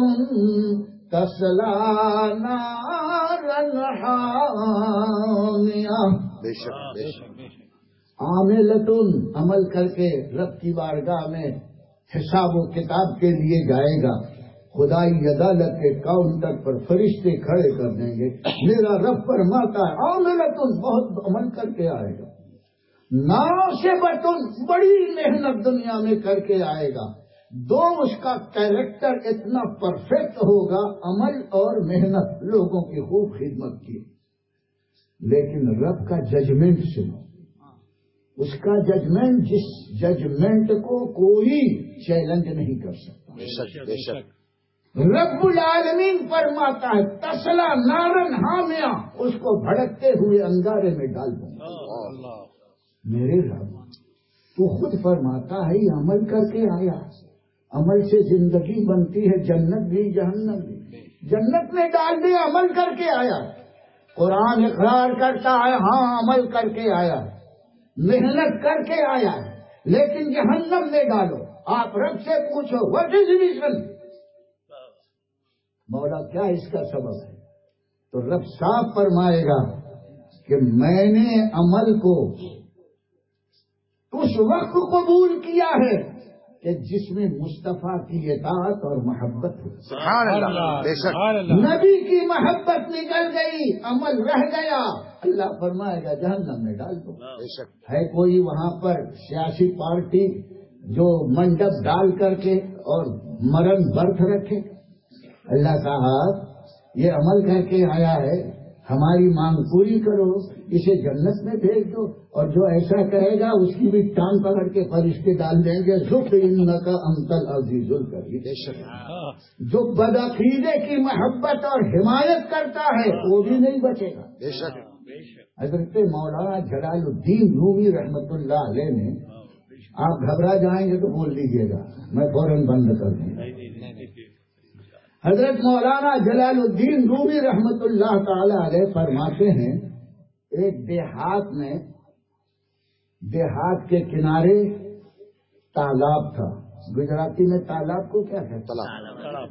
تصلی نارا حامیہ۔ بے شک، بے شک، عاملۃ، عمل کر کے رب کی بارگاہ میں حساب و کتاب کے لیے جائے گا، خدائی عدالت کے کاؤنٹر پر فرشتے کھڑے کر دیں گے۔ میرا رب فرماتا ہے عاملۃ، بہت عمل کر کے آئے گا، ناصبۃ، بڑی محنت دنیا میں کر کے آئے گا۔ دو، اس کا کیریکٹر اتنا پرفیکٹ ہوگا، عمل اور محنت، لوگوں کی خوب خدمت کی، لیکن رب کا ججمنٹ سنو، اس کا ججمنٹ، جس ججمنٹ کو کوئی چیلنج نہیں کر سکتا۔ بے شک، بے شک، رب العالمین فرماتا ہے تسلا نارن حامیہ، اس کو بھڑکتے ہوئے انگارے میں ڈال دوں گا۔ میرے رب تو خود فرماتا ہے یہ عمل کر کے آیا، عمل سے زندگی بنتی ہے، جنت بھی جہنم بھی، جنت میں ڈال دیا، عمل کر کے آیا۔ قرآن اقرار کرتا ہے ہاں عمل کر کے آیا، محنت کر کے آیا، لیکن جہنم میں ڈالو۔ آپ رب سے پوچھو واٹ از ریزن، مولا کیا اس کا سبب ہے؟ تو رب صاف فرمائے گا کہ میں نے عمل کو اس وقت قبول کیا ہے کہ جس میں مصطفیٰ کی اطاعت اور محبت ہو۔ سبحان اللہ، بے شک، نبی کی محبت نکل گئی، عمل رہ گیا، اللہ فرمائے گا جہنم میں ڈال دو۔ بے شک، ہے کوئی وہاں پر سیاسی پارٹی جو منڈپ ڈال کر کے اور مرن برت رکھے؟ اللہ صاحب یہ عمل کر کے آیا ہے، ہماری مانگ پوری کرو، اسے جنت میں بھیج دو، اور جو ایسا کہے گا اس کی بھی ٹانگ پکڑ کے فرشتے ڈال دیں گے، ذُقْ إِنَّكَ أَنْتَ الْعَزِيزُ الْكَرِيمُ۔ بے شک، جو بدعقیدے کی محبت اور حمایت کرتا ہے وہ بھی نہیں بچے گا۔ بے شک، حضرت مولانا جلال الدین رومی رحمت اللہ علیہ نے، آپ گھبرا جائیں گے تو بول دیجیے گا، میں فوراً بند کر دوں گا۔ حضرت مولانا جلال الدین رومی رحمت اللہ تعالی علیہ فرماتے ہیں ایک دیہات میں، دیہات کے کنارے تالاب تھا، گجراتی میں تالاب کو کیا کہتے ہیں؟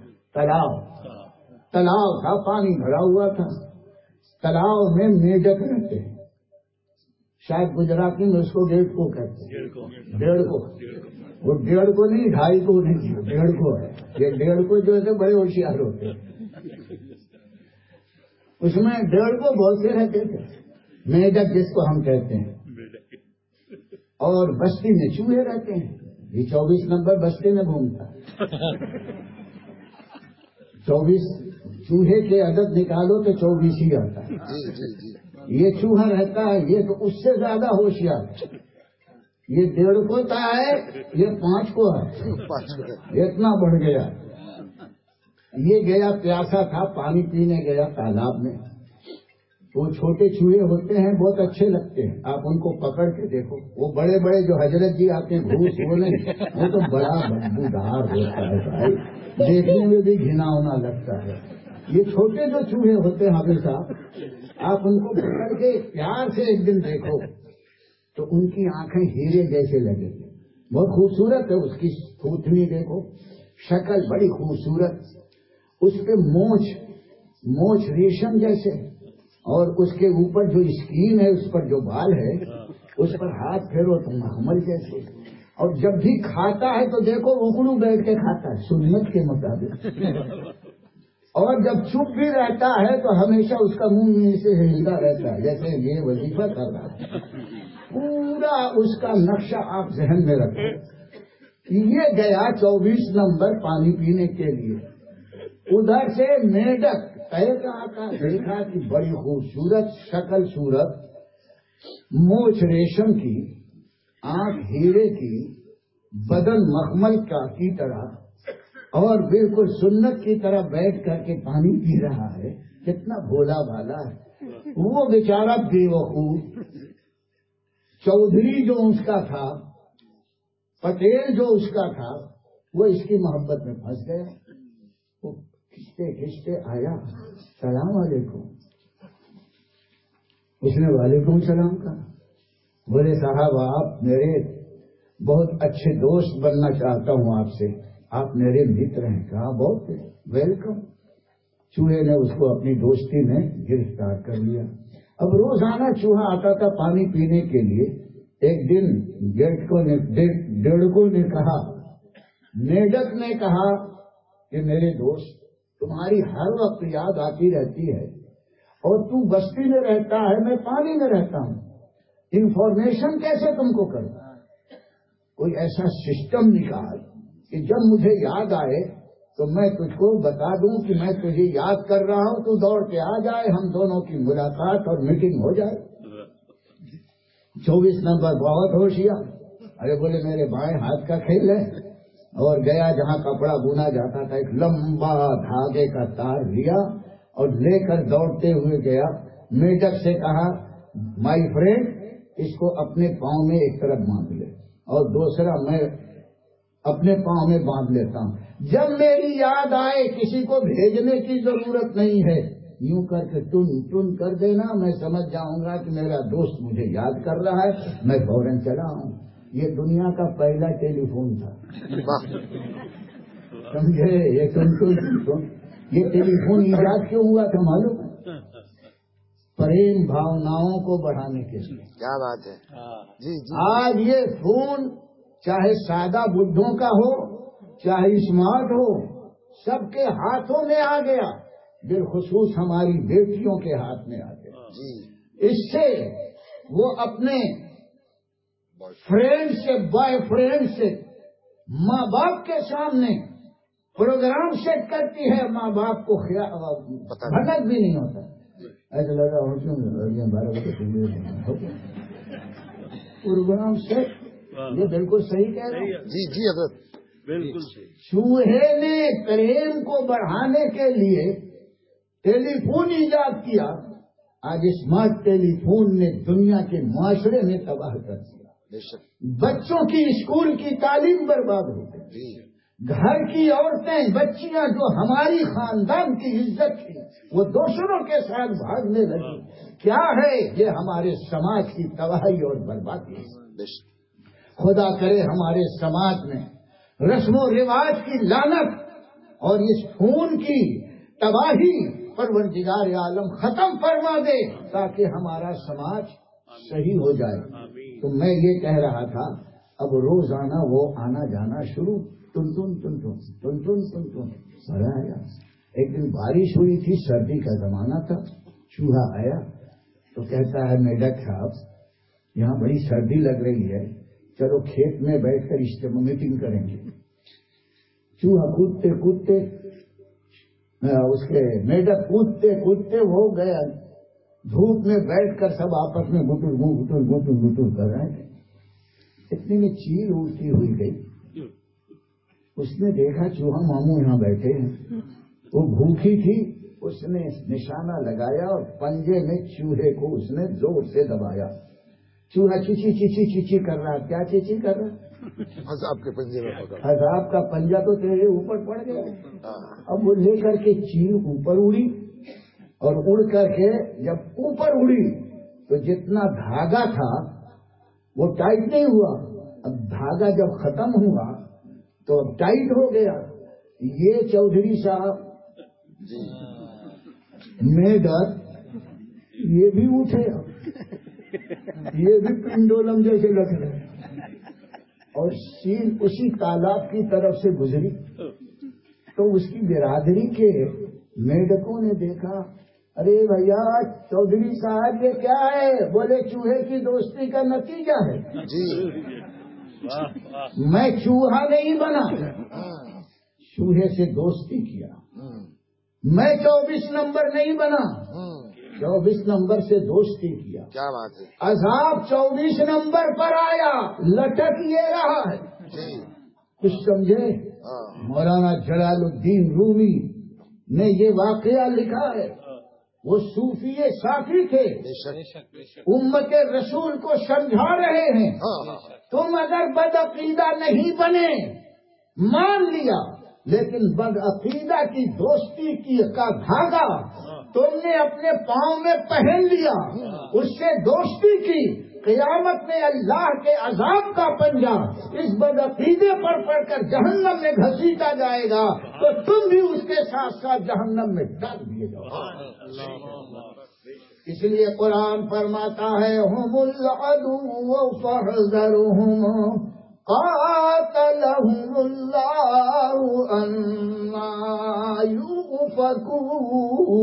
تلاؤ تھا، پانی بھرا ہوا تھا، تلاؤ میں میڈک رہتے ہیں، شاید گجراتی میں اس کو ڈیڑھ کو کہتے ہیں، ڈیڑھ کو، وہ ڈیڑھ کو نہیں، ڈھائی کو نہیں، ڈیڑھ کو ہے، یہ ڈیڑھ کو جو ہے بڑے ہوشیار ہوتے ہیں، اس میں ڈیڑھ کو بہت سے رہتے تھے، میڈک جس کو ہم کہتے ہیں، اور بستی میں چوہے رہتے ہیں، یہ 24 نمبر بستی میں گھومتا، 24 چوہے کے عدد نکالو تو 24 ہی آتا ہے، جی جی جی، یہ چوہا رہتا ہے، یہ تو اس سے زیادہ ہوشیار ہے، یہ 1.5 کو تا ہے، یہ 5 کو ہے، یہ اتنا بڑھ گیا۔ یہ گیا پیاسا تھا، پانی پینے گیا تالاب میں، وہ چھوٹے چوہے ہوتے ہیں بہت اچھے لگتے ہیں، آپ ان کو پکڑ کے دیکھو، وہ بڑے بڑے جو حضرت جی آتے ہیں گھوس وہ نہیں، وہ تو بڑا بدبودار ہوتا ہے بھائی، دیکھنے میں بھی گھناؤنا لگتا ہے۔ یہ چھوٹے جو چوہے ہوتے ہیں حافظ صاحب، آپ ان کو پکڑ کے پیار سے ایک دن دیکھو تو ان کی آنکھیں ہیرے جیسے لگے، بہت خوبصورت ہے، اس کی تھوتنی دیکھو، شکل بڑی خوبصورت، اس پہ مونچھ ریشم جیسے، اور اس کے اوپر جو اسکین ہے، اس پر جو بال ہے، اس پر ہاتھ پھیرو تو محمل جیسے، اور جب بھی کھاتا ہے تو دیکھو اکڑو بیٹھ کے کھاتا ہے سنت کے مطابق، اور جب چپ بھی رہتا ہے تو ہمیشہ اس کا منہ سے ہلتا رہتا ہے جیسے یہ وظیفہ کر رہا ہے. پورا اس کا نقشہ آپ ذہن میں رکھیں. یہ گیا 24 نمبر پانی پینے کے لیے. ادھر سے میڈک کہا تھا دیکھا کہ بڑی خوبصورت شکل صورت، مونچھ ریشم کی، آنکھ ہیرے کی، بدن مخمل کا کی طرح، اور بالکل سنت کی طرح بیٹھ کر کے پانی پی رہا ہے. کتنا بھولا بھالا ہے. وہ بیچارہ بے وقوف چودھری جو اس کا تھا، پٹیل جو اس کا تھا، وہ اس کی محبت میں پھنس گیا. وہ کھچتے کھچتے آیا، سلام علیکم. اس نے وعلیکم السلام کہا. بولے صاحب آپ میرے بہت اچھے دوست بننا چاہتا ہوں آپ سے، آپ میرے متر ہیں. کہا بہت ویلکم. چوہے نے اس کو اپنی دوستی میں گرفتار کر لیا. اب روزانہ چوہا آتا تھا پانی پینے کے لیے. ایک دن ڈیڑکو نے کہا، میڈک نے کہا کہ میرے دوست تمہاری ہر وقت یاد آتی رہتی ہے اور تو بستی میں رہتا ہے، میں پانی میں رہتا ہوں، انفارمیشن کیسے تم کو کروں؟ کوئی ایسا سسٹم نکال کہ جب مجھے یاد آئے تو میں تجھ کو بتا دوں کہ میں تجھے یاد کر رہا ہوں، تو دوڑ کے آ جائے، ہم دونوں کی ملاقات اور میٹنگ ہو جائے. 24 نمبر بہت ہوشیار. ارے بولے میرے بائیں ہاتھ کا کھیل ہے. اور گیا جہاں کپڑا بنا جاتا تھا، ایک لمبا دھاگے کا تار لیا اور لے کر دوڑتے ہوئے گیا. میڈک سے کہا مائی فرینڈ اس کو اپنے پاؤں میں ایک طرف باندھ لے اور دوسرا میں اپنے پاؤں میں باندھ لیتا ہوں. جب میری یاد آئے کسی کو بھیجنے کی ضرورت نہیں ہے، یوں کر کے ٹن ٹن کر دینا، میں سمجھ جاؤں گا کہ میرا دوست مجھے یاد کر رہا ہے، میں فوراً چلا ہوں. یہ دنیا کا پہلا ٹیلی فون تھا. سمجھے؟ یہ ٹن ٹن ٹن. یہ ٹیلی فون ایجاد کیوں ہوا تھا معلوم ہے؟ پریم بھاوناؤں کو بڑھانے کے لیے. کیا بات ہے. جی جی. آج یہ فون چاہے سادہ بدھوں کا ہو چاہے اسمارٹ ہو، سب کے ہاتھوں میں آ گیا، بالخصوص ہماری بیٹیوں کے ہاتھ میں آ گیا. اس سے وہ اپنے فرینڈ سے، بوائے فرینڈ سے ماں باپ کے سامنے پروگرام سیٹ کرتی ہے. ماں باپ کو بھنک بھی نہیں ہوتا. ایسا لگا ہوں کیوں 12 بجے پروگرام سیٹ. یہ بالکل صحیح کہہ رہا ہوں. جی جی حضرت بالکل صحیح. چوہے نے پریم کو بڑھانے کے لیے ٹیلی فون ایجاد کیا. آج اسمارٹ ٹیلی فون نے دنیا کے معاشرے میں تباہ کر دیا. بچوں کی اسکول کی تعلیم برباد ہو گئی. گھر کی عورتیں، بچیاں جو ہماری خاندان کی عزت تھی، وہ دوسروں کے ساتھ بھاگنے لگی. کیا ہے یہ؟ ہمارے سماج کی تباہی اور بربادی. خدا کرے ہمارے سماج میں رسم و رواج کی لعنت اور اس خون کی تباہی پروردگار عالم ختم فرما دے تاکہ ہمارا سماج صحیح ہو جائے. تو میں یہ کہہ رہا تھا اب روزانہ وہ آنا جانا شروع. ٹن ٹن ٹن ٹن ٹن ٹن ٹن ٹن. مزہ آیا. ایک دن بارش ہوئی تھی، سردی کا زمانہ تھا. چوہا آیا تو کہتا ہے میڈک صاحب یہاں بڑی سردی لگ رہی ہے، چلو کھیت میں بیٹھ کر اجتماع میٹنگ کریں گے. چوہا کودتے کودتے اس کے میڈک کودتے کودتے وہ گیا. دھوپ میں بیٹھ کر سب آپس میں گٹر گٹر گٹر گٹر کر رہے تھے. اتنے میں چیل اڑتی ہوئی گئی. اس نے دیکھا چوہا ماموں یہاں بیٹھے ہیں. وہ بھوکی تھی، اس نے نشانہ لگایا اور پنجے میں چوہے کو اس نے زور سے دبایا. چوہا چیچی چیچی چیچی کر رہا. کیا چیچی کر رہا؟ عذاب کے پنجے میں پکڑا. عذاب کا پنجہ تو تیرے اوپر پڑ گیا. اب وہ لے کر کے چیل اوپر اڑی اور اڑ کر کے جب اوپر اڑی تو جتنا دھاگا تھا وہ ٹائٹ نہیں ہوا. اب دھاگا جب ختم ہوا تو اب ٹائٹ ہو گیا. یہ چودھری صاحب میڈک یہ بھی اٹھے، یہ بھی پنڈولم جیسے لگ رہے اور سیل اسی تالاب کی طرف سے گزری. تو اس کی برادری کے میڈکوں نے دیکھا، ارے بھیا چودھری صاحب یہ کیا ہے؟ بولے چوہے کی دوستی کا نتیجہ ہے جی۔ میں چوہا نہیں بنا، چوہے سے دوستی کیا۔ میں 24 نمبر نہیں بنا، 24 نمبر سے دوستی کیا۔ کیا بات ہے؟ عذاب 24 نمبر پر آیا، لٹک یہ رہا ہے۔ کچھ سمجھے؟ مولانا جلال الدین رومی نے یہ واقعہ لکھا ہے۔ وہ صوفی صافی تھے، امت رسول کو سمجھا رہے ہیں تم اگر بدعقیدہ نہیں بنے مان لیا، لیکن بدعقیدہ کی دوستی کی کا دھاگا تم نے اپنے پاؤں میں پہن لیا، اس سے دوستی کی، قیامت میں اللہ کے عذاب کا پنجہ اس بدعقیدے پر پڑ کر جہنم میں گھسیٹا جائے گا، تو تم بھی اس کے ساتھ ساتھ جہنم میں ڈال دیے جاؤ۔ اس لیے قرآن فرماتا ہے ہم العدو فاحذرهم قاتلهم اللہ انا یؤفکون۔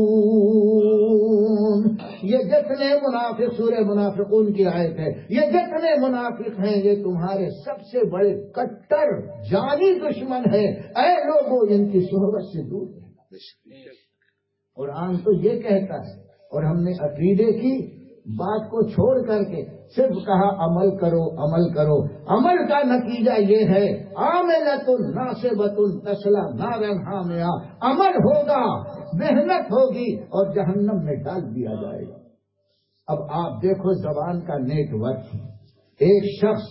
یہ جتنے منافق، سورہ منافقون کی آیت ہے، یہ جتنے منافق ہیں یہ تمہارے سب سے بڑے کٹر جانی دشمن ہے، اے لوگوں ان کی صحبت سے دور رہنا۔ قرآن تو یہ کہتا ہے، اور ہم نے عقیدے کی بات کو چھوڑ کر کے صرف کہا عمل کرو عمل کرو۔ عمل کا نتیجہ یہ ہے عاملۃ ناصبۃ تصلی نارا حامیہ، عمل ہوگا، محنت ہوگی اور جہنم میں ڈال دیا جائے گا۔ اب آپ دیکھو زبان کا نیٹ ورک، ایک شخص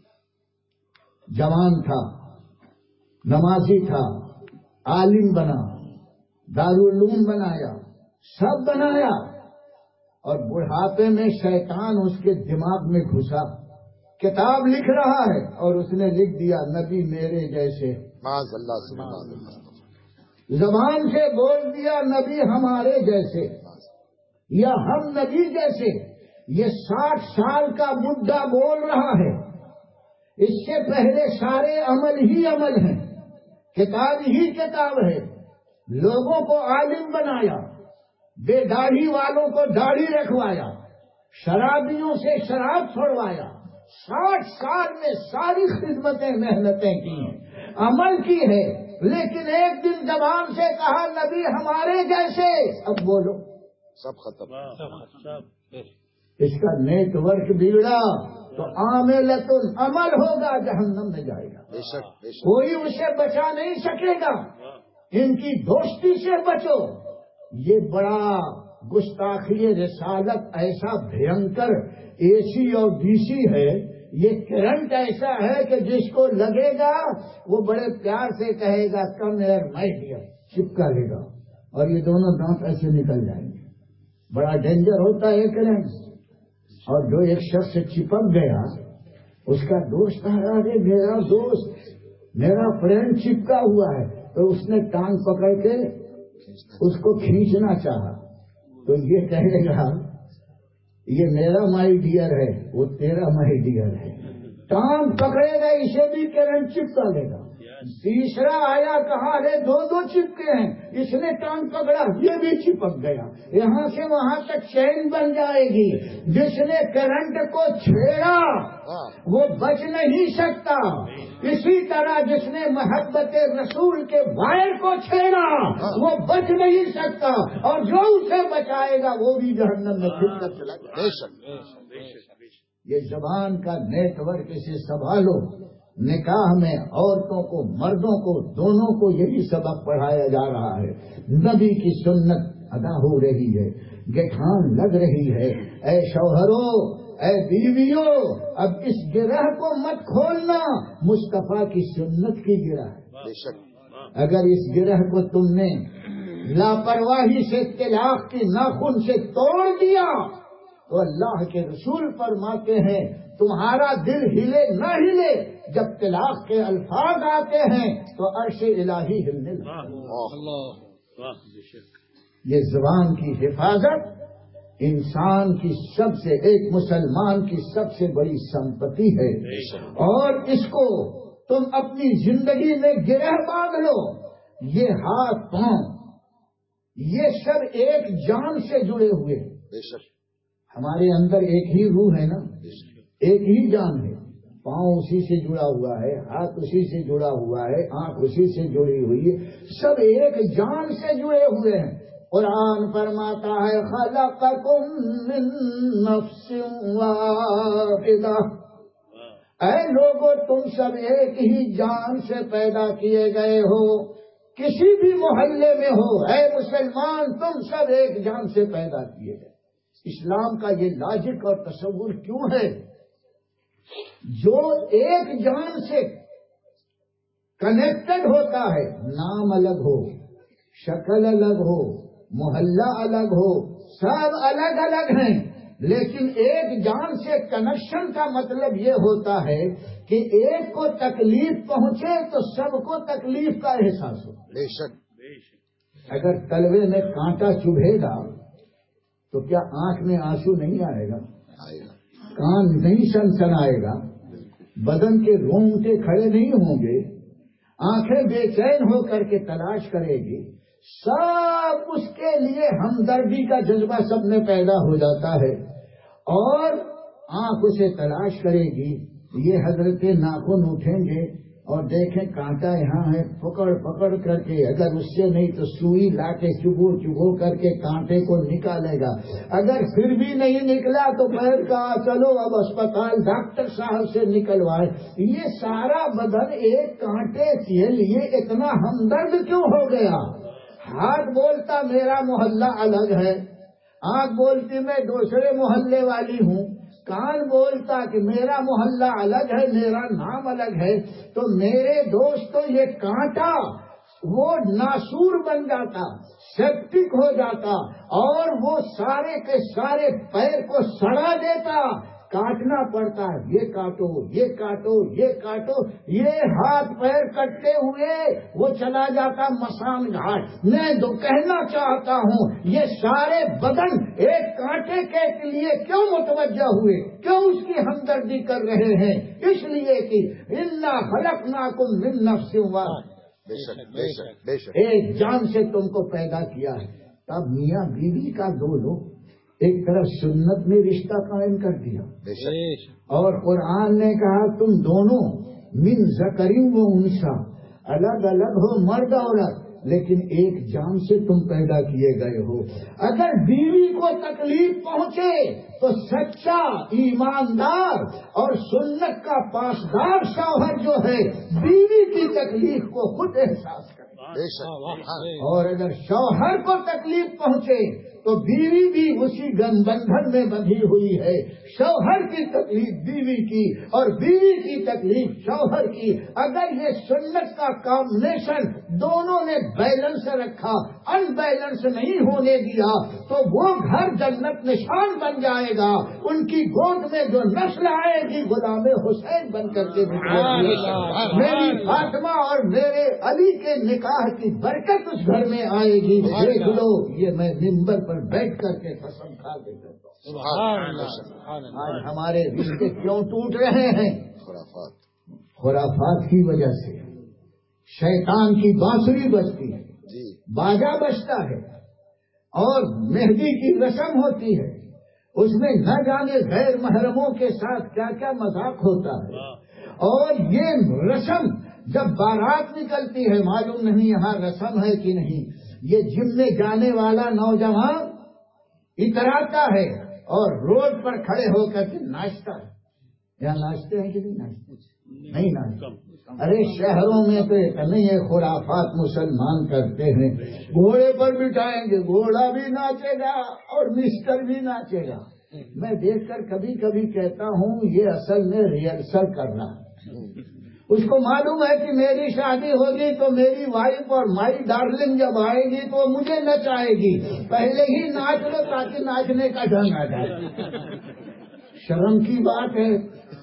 جوان تھا، نمازی تھا، عالم بنا، دارالعلوم بنایا، سب بنایا، اور بڑھاپے میں شیطان اس کے دماغ میں گھسا، کتاب لکھ رہا ہے اور اس نے لکھ دیا نبی میرے جیسے، معاذ اللہ سبحان اللہ، زبان سے بول دیا نبی ہمارے جیسے یا ہم نبی جیسے۔ یہ 60 سال کا بڈھا بول رہا ہے، اس سے پہلے سارے عمل ہی عمل ہیں، کتاب ہی کتاب ہے، لوگوں کو عالم بنایا، بے داڑھی والوں کو داڑھی رکھوایا، شرابیوں سے شراب چھوڑوایا، 60 سال میں ساری خدمتیں محنتیں کی ہیں، عمل کی ہے، لیکن ایک دن زبان سے کہا نبی ہمارے جیسے، اب بولو سب ختم۔ اس کا نیٹ ورک بگڑا تو عاملۃ عمل ہوگا، جہنم میں جائے گا، بے شک بے شک۔ کوئی اسے بچا نہیں سکے گا۔ ان کی دوستی سے بچو۔ یہ بڑا گستاخی رسالت ایسا بھینکر اے سی اور ڈی سی ہے، یہ کرنٹ ایسا ہے کہ جس کو لگے گا وہ بڑے پیار سے کہے گا کم ایئر مائی ڈیئر، چپکا لے گا اور یہ دونوں دانت ایسے نکل جائیں گے۔ بڑا ڈینجر ہوتا ہے کرنٹ۔ اور جو ایک شخص سے چپک گیا، اس کا دوست ہے، ارے میرا دوست میرا فرینڈ چپکا ہوا ہے، تو اس نے ٹانگ پکڑ کے اس کو کھینچنا چاہا، تو یہ کہے گا یہ میرا مائی ڈیئر ہے، وہ تیرا مائی ڈیئر ہے، ٹانگ پکڑے گا اسے بھی کرنٹ چپکا لے گا۔ تیسرا آیا کہا رے دو چپکے ہیں، اس نے ٹانگ پکڑا یہ بھی چپک گیا، یہاں سے وہاں تک چین بن جائے گی۔ جس نے کرنٹ کو چھیڑا وہ بچ نہیں سکتا، اسی طرح جس نے محبت رسول کے وائر کو چھیڑا وہ بچ نہیں سکتا، اور جو اسے بچائے گا وہ بھی جہنم میں پھر کر چلا جائے۔ یہ زبان کا نیٹ ورک، اسے سنبھالو۔ نکاح میں عورتوں کو مردوں کو دونوں کو یہی سبق پڑھایا جا رہا ہے، نبی کی سنت ادا ہو رہی ہے، گٹھان لگ رہی ہے۔ اے شوہروں، اے بیویوں، اب اس گرہ کو مت کھولنا، مصطفیٰ کی سنت کی گرہ ہے۔ اگر اس گرہ کو تم نے لاپرواہی سے طلاق کی ناخن سے توڑ دیا تو اللہ کے رسول فرماتے ہیں تمہارا دل ہلے نہ ہلے، جب طلاق کے الفاظ آتے ہیں تو عرش الہی ہلنے لگتا ہے۔ یہ زبان کی حفاظت انسان کی سب سے، ایک مسلمان کی سب سے بڑی سمپتی ہے، اور اس کو تم اپنی زندگی میں گرہ باندھ لو۔ یہ ہاتھ پاؤں یہ سب ایک جان سے جڑے ہوئے ہیں. بے شک. ہمارے اندر ایک ہی روح ہے نا، ایک ہی جان ہے. پاؤں اسی سے جڑا ہوا ہے، ہاتھ اسی سے جڑا ہوا ہے، آنکھ اسی سے جڑی ہوئی ہے، سب ایک جان سے جڑے ہوئے ہیں. قرآن فرماتا ہے خلقکم من نفس واحدہ، اے لوگوں تم سب ایک ہی جان سے پیدا کیے گئے ہو. کسی بھی محلے میں ہو، اے مسلمان تم سب ایک جان سے پیدا کیے گئے. اسلام کا یہ لاجک اور تصور کیوں ہے؟ جو ایک جان سے کنیکٹڈ ہوتا ہے، نام الگ ہو، شکل الگ ہو، محلہ الگ ہو، سب الگ الگ ہیں، لیکن ایک جان سے کنیکشن کا مطلب یہ ہوتا ہے کہ ایک کو تکلیف پہنچے تو سب کو تکلیف کا احساس ہو. بے شک. اگر تلوے میں کانٹا چبھے گا تو کیا آنکھ میں آنسو نہیں آئے گا؟ آئے گا. کان نہیں سنسنائے گا، بدن کے رونگٹے کھڑے نہیں ہوں گے، آنکھیں بے چین ہو کر کے تلاش کرے گی. سب اس کے لیے ہمدردی کا جذبہ سب میں پیدا ہو جاتا ہے، اور آنکھ اسے تلاش کرے گی. یہ حضرت ناخن اٹھیں گے اور دیکھیں کانٹا یہاں ہے، پکڑ پکڑ کر کے، اگر اس سے نہیں تو سوئی لا کے چبو چبو کر کے کانٹے کو نکالے گا. اگر پھر بھی نہیں نکلا تو پھر کہا چلو اب اسپتال ڈاکٹر صاحب سے نکلوائے. یہ سارا بدن ایک کانٹے کے لیے اتنا ہمدرد کیوں ہو گیا؟ ہاتھ بولتا میرا محلہ الگ ہے، آنکھ بولتی میں دوسرے محلے والی ہوں، کان بولتا کہ میرا محلہ الگ ہے، میرا نام الگ ہے. تو میرے دوستوں یہ کانٹا وہ ناسور بن جاتا، سیپٹک ہو جاتا، اور وہ سارے کے سارے پیر کو سڑا دیتا. کاٹنا پڑتا ہے، یہ کاٹو یہ کاٹو یہ کاٹو. یہ ہاتھ پیر کٹتے ہوئے وہ چلا جاتا مسان گھاٹ. میں تو کہنا چاہتا ہوں یہ سارے بدن ایک کانٹے کے لیے کیوں متوجہ ہوئے، کیوں اس کی ہمدردی کر رہے ہیں؟ اس لیے کہ انا خلقناکم من نفس واحدہ، بے شک. بے شک. بے شک. ایک جان سے تم کو پیدا کیا ہے. تب میاں بیوی کا دونوں ایک طرف سنت میں رشتہ قائم کر دیا، بے شک. اور قرآن نے کہا تم دونوں من ذکر و انثی، الگ الگ ہو مرد عورت، لیکن ایک جان سے تم پیدا کیے گئے ہو. اگر بیوی کو تکلیف پہنچے تو سچا ایماندار اور سنت کا پاسدار شوہر جو ہے بیوی کی تکلیف کو خود احساس کرے. بے شک. اور اگر شوہر کو تکلیف پہنچے تو بیوی بھی اسی بندھن میں بندھی ہوئی ہے. شوہر کی تکلیف بیوی کی اور بیوی کی تکلیف شوہر کی. اگر یہ سنت کا کامبینیشن دونوں نے بیلنس رکھا، ان بیلنس نہیں ہونے دیا، تو وہ گھر جنت نشان بن جائے گا. ان کی گود میں جو نسل آئے گی غلام حسین بن کر کے میری فاطمہ اور میرے علی کے نکاح کی برکت اس گھر میں آئے گی. دیکھ لو، یہ میں منبر پر بیٹھ کر کے قسم کھا کے کہتا ہوں. آج ہمارے رشتے کیوں ٹوٹ رہے ہیں؟ خرافات کی وجہ سے. شیطان کی بانسری بجتی ہے، باجا بجتا ہے، اور مہندی کی رسم ہوتی ہے، اس میں نہ جانے غیر محرموں کے ساتھ کیا کیا مذاق ہوتا ہے. اور یہ رسم جب بارات نکلتی ہے، معلوم نہیں یہاں رسم ہے کہ نہیں، یہ جم میں جانے والا نوجوان اتراتا ہے اور روڈ پر کھڑے ہو کر کے ناچتا ہے. یہاں ناچتے ہیں کہ نہیں ناچتے؟ نہیں ناچتے. ارے شہروں میں تو اتنے یہ خرافات مسلمان کرتے ہیں. گھوڑے پر بٹھائیں گے، گھوڑا بھی ناچے گا اور مسٹر بھی ناچے گا. میں دیکھ کر کبھی کبھی کہتا ہوں یہ اصل میں ریہرسل کر رہا ہے. اس کو معلوم ہے کہ میری شادی ہوگی تو میری وائف اور مائی ڈارلنگ جب آئے گی تو مجھے نچائے گی. پہلے ہی ناچ لو تاکہ ناچنے کا ڈھنگ آ جائے. شرم کی بات ہے.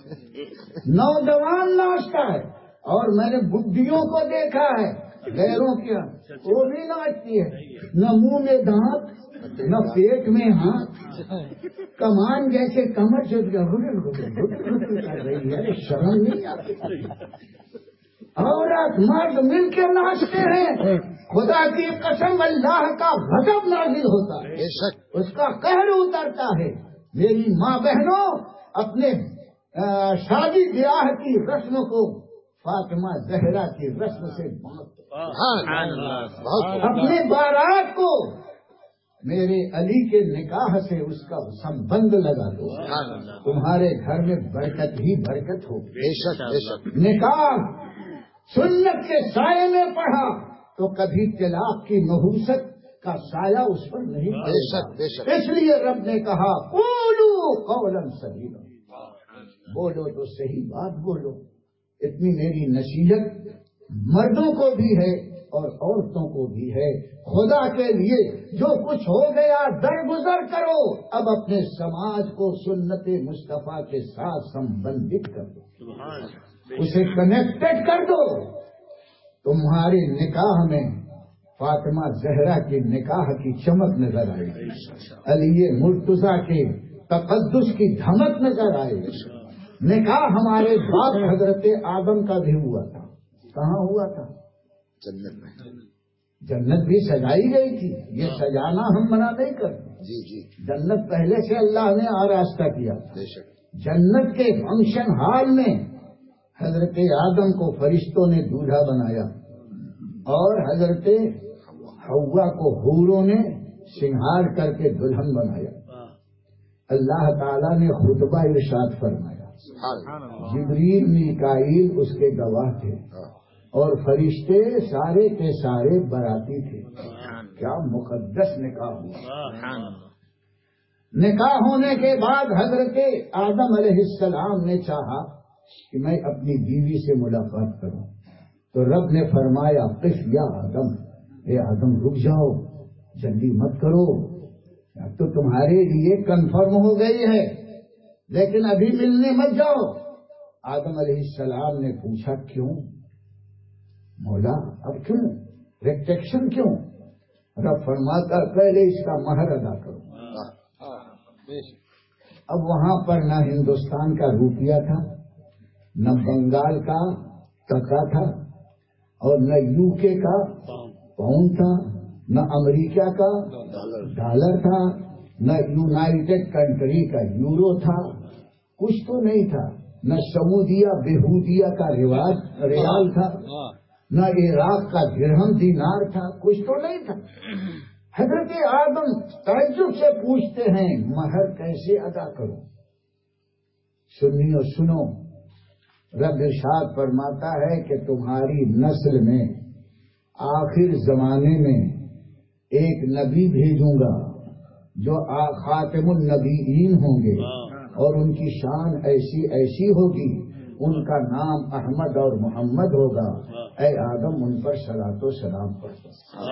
نوجوان ناچتا ہے، اور میں نے بڈھیوں کو دیکھا ہے غیروں کیا وہ بھی ناچتی ہے. نہ منہ میں دانت، نہ پیٹ میں ہاتھ، کمان جیسے کمر سے کر رہی ہے. شرم نہیں آتی. عورت مرد مل کے ناچتے ہیں، خدا کی قسم اللہ کا غضب نازل ہوتا ہے، بے شک، اس کا قہر اترتا ہے۔ میری ماں بہنوں، اپنے شادی بیاہ کی رسم کو فاطمہ زہرا کی رسم سے اپنے بارات کو میرے علی کے نکاح سے اس کا سمبند لگا دو، تمہارے گھر میں برکت ہی برکت ہو۔ بے شک، بے شک، نکاح سنت کے سائے میں پڑھا تو کبھی طلاق کی نحوست کا سایہ اس پر نہیں بے پڑے شک، بے شک، گا۔ اس لیے رب نے کہا قولوا قولا سدیدا، بولو تو صحیح بات بولو۔ اتنی میری نصیحت مردوں کو بھی ہے اور عورتوں کو بھی ہے، خدا کے لیے جو کچھ ہو گیا درگزر کرو، اب اپنے سماج کو سنت مصطفیٰ کے ساتھ سمبندت کر دو، اسے کنیکٹڈ کر دو۔ تمہارے نکاح میں فاطمہ زہرا کی نکاح کی چمک نظر آئے گی، علی مرتضیٰ کے تقدس کی دھمک نظر آئے گی۔ نکاح ہمارے باپ حضرت آدم کا بھی ہوا تھا، کہاں ہوا تھا؟ جنت میں، جنت بھی سجائی گئی تھی، یہ سجانا ہم منع نہیں کرتے، جی جی، جنت پہلے سے اللہ نے آراستہ کیا تھا۔ بے شک، جنت کے فنکشن ہال میں حضرت آدم کو فرشتوں نے دولہا بنایا اور حضرت حوا کو حوروں نے سنگھار کر کے دلہن بنایا۔ اللہ تعالیٰ نے خطبہ ارشاد فرمایا، جبریل میکائیل اس کے گواہ تھے اور فرشتے سارے کے سارے باراتی تھے۔ کیا مقدس نکاح ہوا! نکاح ہونے کے بعد حضرت آدم علیہ السلام نے چاہا کہ میں اپنی بیوی سے ملاقات کروں، تو رب نے فرمایا قف یا آدم، اے آدم رک جاؤ، جلدی مت کرو، اب تو تمہارے لیے کنفرم ہو گئی ہے لیکن ابھی ملنے مت جاؤ۔ آدم علیہ السلام نے پوچھا کیوں مولا، اب کیوں ریسٹرکشن کیوں؟ رب فرماتا پہلے اس کا مہر ادا کرو۔ اب وہاں پر نہ ہندوستان کا روپیہ تھا، نہ بنگال کا ٹکا تھا، اور نہ یو کے کا پاؤنڈ تھا، نہ امریکہ کا ڈالر تھا، نہ یونائیٹڈ کنٹری کا یورو تھا، کچھ تو نہیں تھا، نہ سعودیہ بہودیہ کا ریال تھا، نہ عراق کا درہم دینار تھا، کچھ تو نہیں تھا۔ حضرت آدم تعجب سے پوچھتے ہیں مہر کیسے ادا کروں؟ سنیو سنو، رب ارشاد فرماتا ہے کہ تمہاری نسل میں آخر زمانے میں ایک نبی بھیجوں گا جو خاتم النبیین ہوں گے اور ان کی شان ایسی ایسی ہوگی، ان کا نام احمد اور محمد ہوگا، اے آدم ان پر صلاۃ و سلام پڑھو۔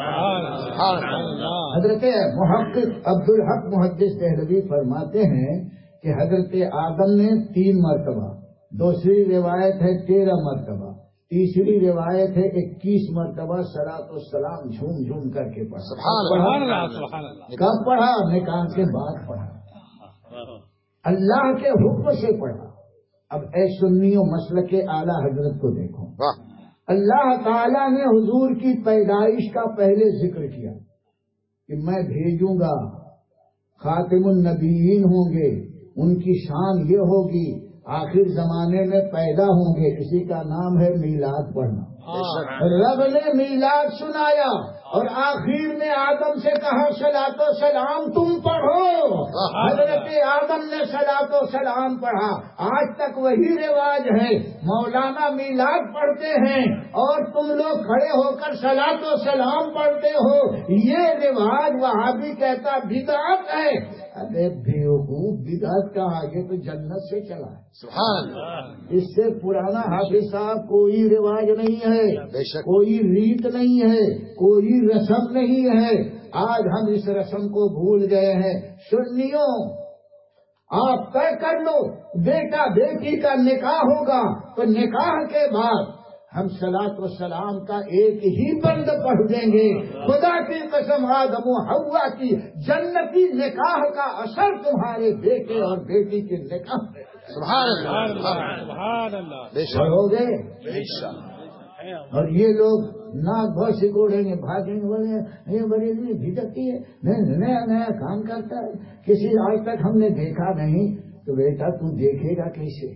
حضرت محقق عبدالحق محدث دہلوی فرماتے ہیں کہ حضرت آدم نے 3 مرتبہ، دوسری روایت ہے 13 مرتبہ، تیسری روایت ہے 21 مرتبہ صلاۃ و سلام جھوم جھوم کر کے پڑھا۔ سبحان اللہ، کب پڑھا؟ نکاح کے بعد پڑھا، اللہ کے حکم سے پڑھا۔ اب اے سنیوں مسلک اعلی حضرت کو دیکھو، اللہ تعالیٰ نے حضور کی پیدائش کا پہلے ذکر کیا کہ میں بھیجوں گا، خاتم النبیین ہوں گے، ان کی شان یہ ہوگی، آخر زمانے میں پیدا ہوں گے، اسی کا نام ہے میلاد پڑھنا۔ رب نے میلاد سنایا اور آخر میں آدم سے کہا صلاۃ و سلام تم پڑھو۔ حضرت آدم نے صلاۃ و سلام پڑھا۔ آج تک وہی رواج ہے، مولانا میلاد پڑھتے ہیں اور تم لوگ کھڑے ہو کر صلاۃ و سلام پڑھتے ہو، یہ رواج وہابی کہتا بدعت ہے۔ ارے بیوقوف، بدعت کہا، یہ تو جنت سے چلا ہے۔ سبحان، اس سے پرانا حافظ صاحب کوئی رواج نہیں ہے، کوئی ریت نہیں ہے، کوئی رسم نہیں ہے۔ آج ہم اس رسم کو بھول گئے ہیں۔ سنیوں، آپ طے کر لو بیٹا بیٹی کا نکاح ہوگا تو نکاح کے بعد ہم صلاۃ و سلام کا ایک ہی بند پڑھ دیں گے۔ خدا کی قسم، آدم و حوا کی جنتی نکاح کا اثر تمہارے بیٹے اور بیٹی کے نکاح میں۔ سبحان اللہ، سبحان اللہ، پڑھو گے؟ اور یہ لوگ ناک بھر سکوڑیں گے، بھاگیں گے، بولے یہ بریلوی بھجتی ہے، نیا نیا کام کرتا ہے، کسی آج تک ہم نے دیکھا نہیں۔ تو بیٹا تو دیکھے گا کیسے؟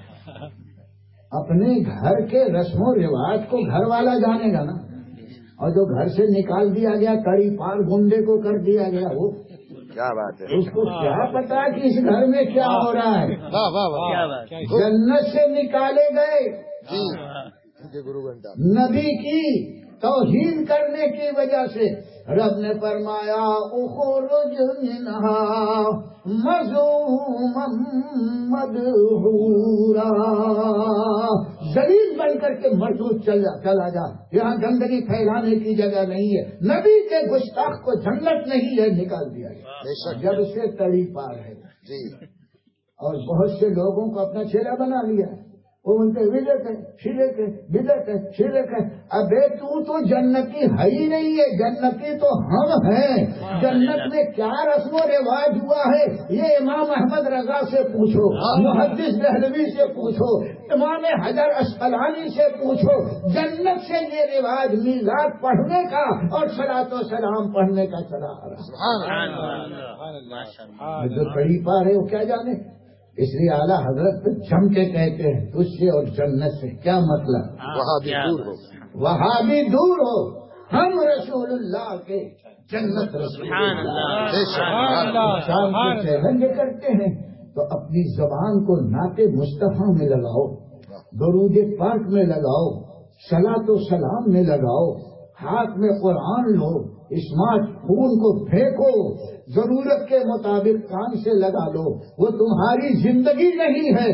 اپنے گھر کے رسم و رواج کو گھر والا جانے گا نا، اور جو گھر سے نکال دیا گیا کڑی پار گنڈے کو کر دیا گیا، وہ کیا بات ہے، اس کو کیا پتا کہ اس گھر میں کیا ہو رہا ہے؟ واہ واہ واہ، جنت سے نکالے گئے جی گرو گھنٹا نبی کی توہین کرنے کی وجہ سے رب نے فرمایا اخرج منہا مذموما مدحورا، ذلیل بن کر کے مردود چلا جا، یہاں گندگی پھیلانے کی جگہ نہیں ہے۔ نبی کے گستاخ کو جنت نہیں ہے، نکال دیا گیا جب سے تڑی پار ہے جی۔ اور بہت سے لوگوں کو اپنا چہرہ بنا لیا، وہ بولتے بدعت ہے، شرک ہے، بدعت ہے، شرک ہے۔ ابے تو جنتی ہے ہی نہیں ہے، جنتی تو ہم ہیں۔ جنت میں کیا رسم و رواج ہوا ہے یہ امام احمد رضا سے پوچھو، محدث دہلوی سے پوچھو، امام حجر اسقلانی سے پوچھو۔ جنت سے یہ رواج میلاد پڑھنے کا اور صلاۃ و سلام پڑھنے کا چلا آ رہا ہے۔ جو کڑی پار ہے وہ کیا جانے؟ اس لیے اعلیٰ حضرت جم کے کہتے ہیں تجھ سے اور جنت سے کیا مطلب؟ وہاں بھی دور ہو، وہاں بھی دور ہو، ہم رسول اللہ کے، جنت رسول اللہ شام کی چیلنج کرتے ہیں۔ تو اپنی زبان کو نعت مصطفیٰ میں لگاؤ، درود پاک میں لگاؤ، صلاۃ و سلام میں لگاؤ، ہاتھ میں قرآن لو، اسمارٹ فون کو پھینکو، ضرورت کے مطابق کان سے لگا لو۔ وہ تمہاری زندگی نہیں ہے،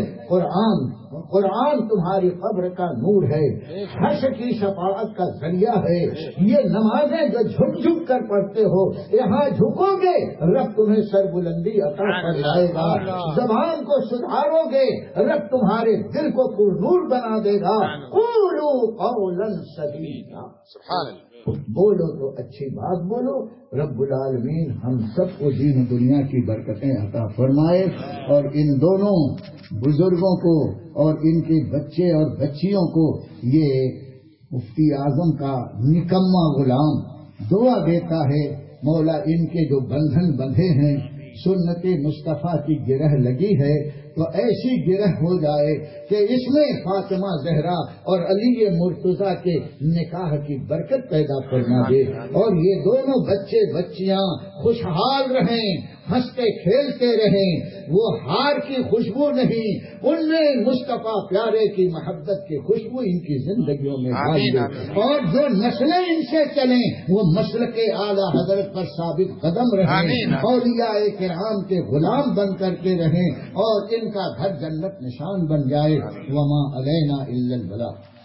قرآن تمہاری قبر کا نور ہے، حشر کی شفاعت کا ذریعہ ہے۔ یہ نمازیں جو جھک جھک کر پڑھتے ہو، یہاں جھکو گے رب تمہیں سربلندی عطا فرمائے گا۔ زبان کو سدھارو گے رب تمہارے دل کو پر نور بنا دے گا۔ قولوا قولا سدیدا، سبحان اللہ، بولو تو اچھی بات بولو۔ رب العالمین ہم سب کو دین و دنیا کی برکتیں عطا فرمائے، اور ان دونوں بزرگوں کو اور ان کے بچے اور بچیوں کو یہ مفتی اعظم کا نکما غلام دعا دیتا ہے، مولا ان کے جو بندھن بندھے ہیں، سنت مصطفیٰ کی گرہ لگی ہے تو ایسی گرہ ہو جائے کہ اس میں فاطمہ زہرا اور علی مرتضیٰ کے نکاح کی برکت پیدا فرما دے، اور یہ دونوں بچے بچیاں خوشحال رہیں، ہنستے کھیلتے رہیں۔ وہ ہار کی خوشبو نہیں، ان میں مصطفیٰ پیارے کی محبت کی خوشبو ان کی زندگیوں میں ڈال دے، اور جو نسلیں ان سے چلیں وہ مسلک اعلیٰ حضرت پر ثابت قدم رہیں، اولیاء کرام کے غلام بن کر کے رہیں، اور ان کا گھر جنت نشان بن جائے۔ وما علینا الا البلاغ۔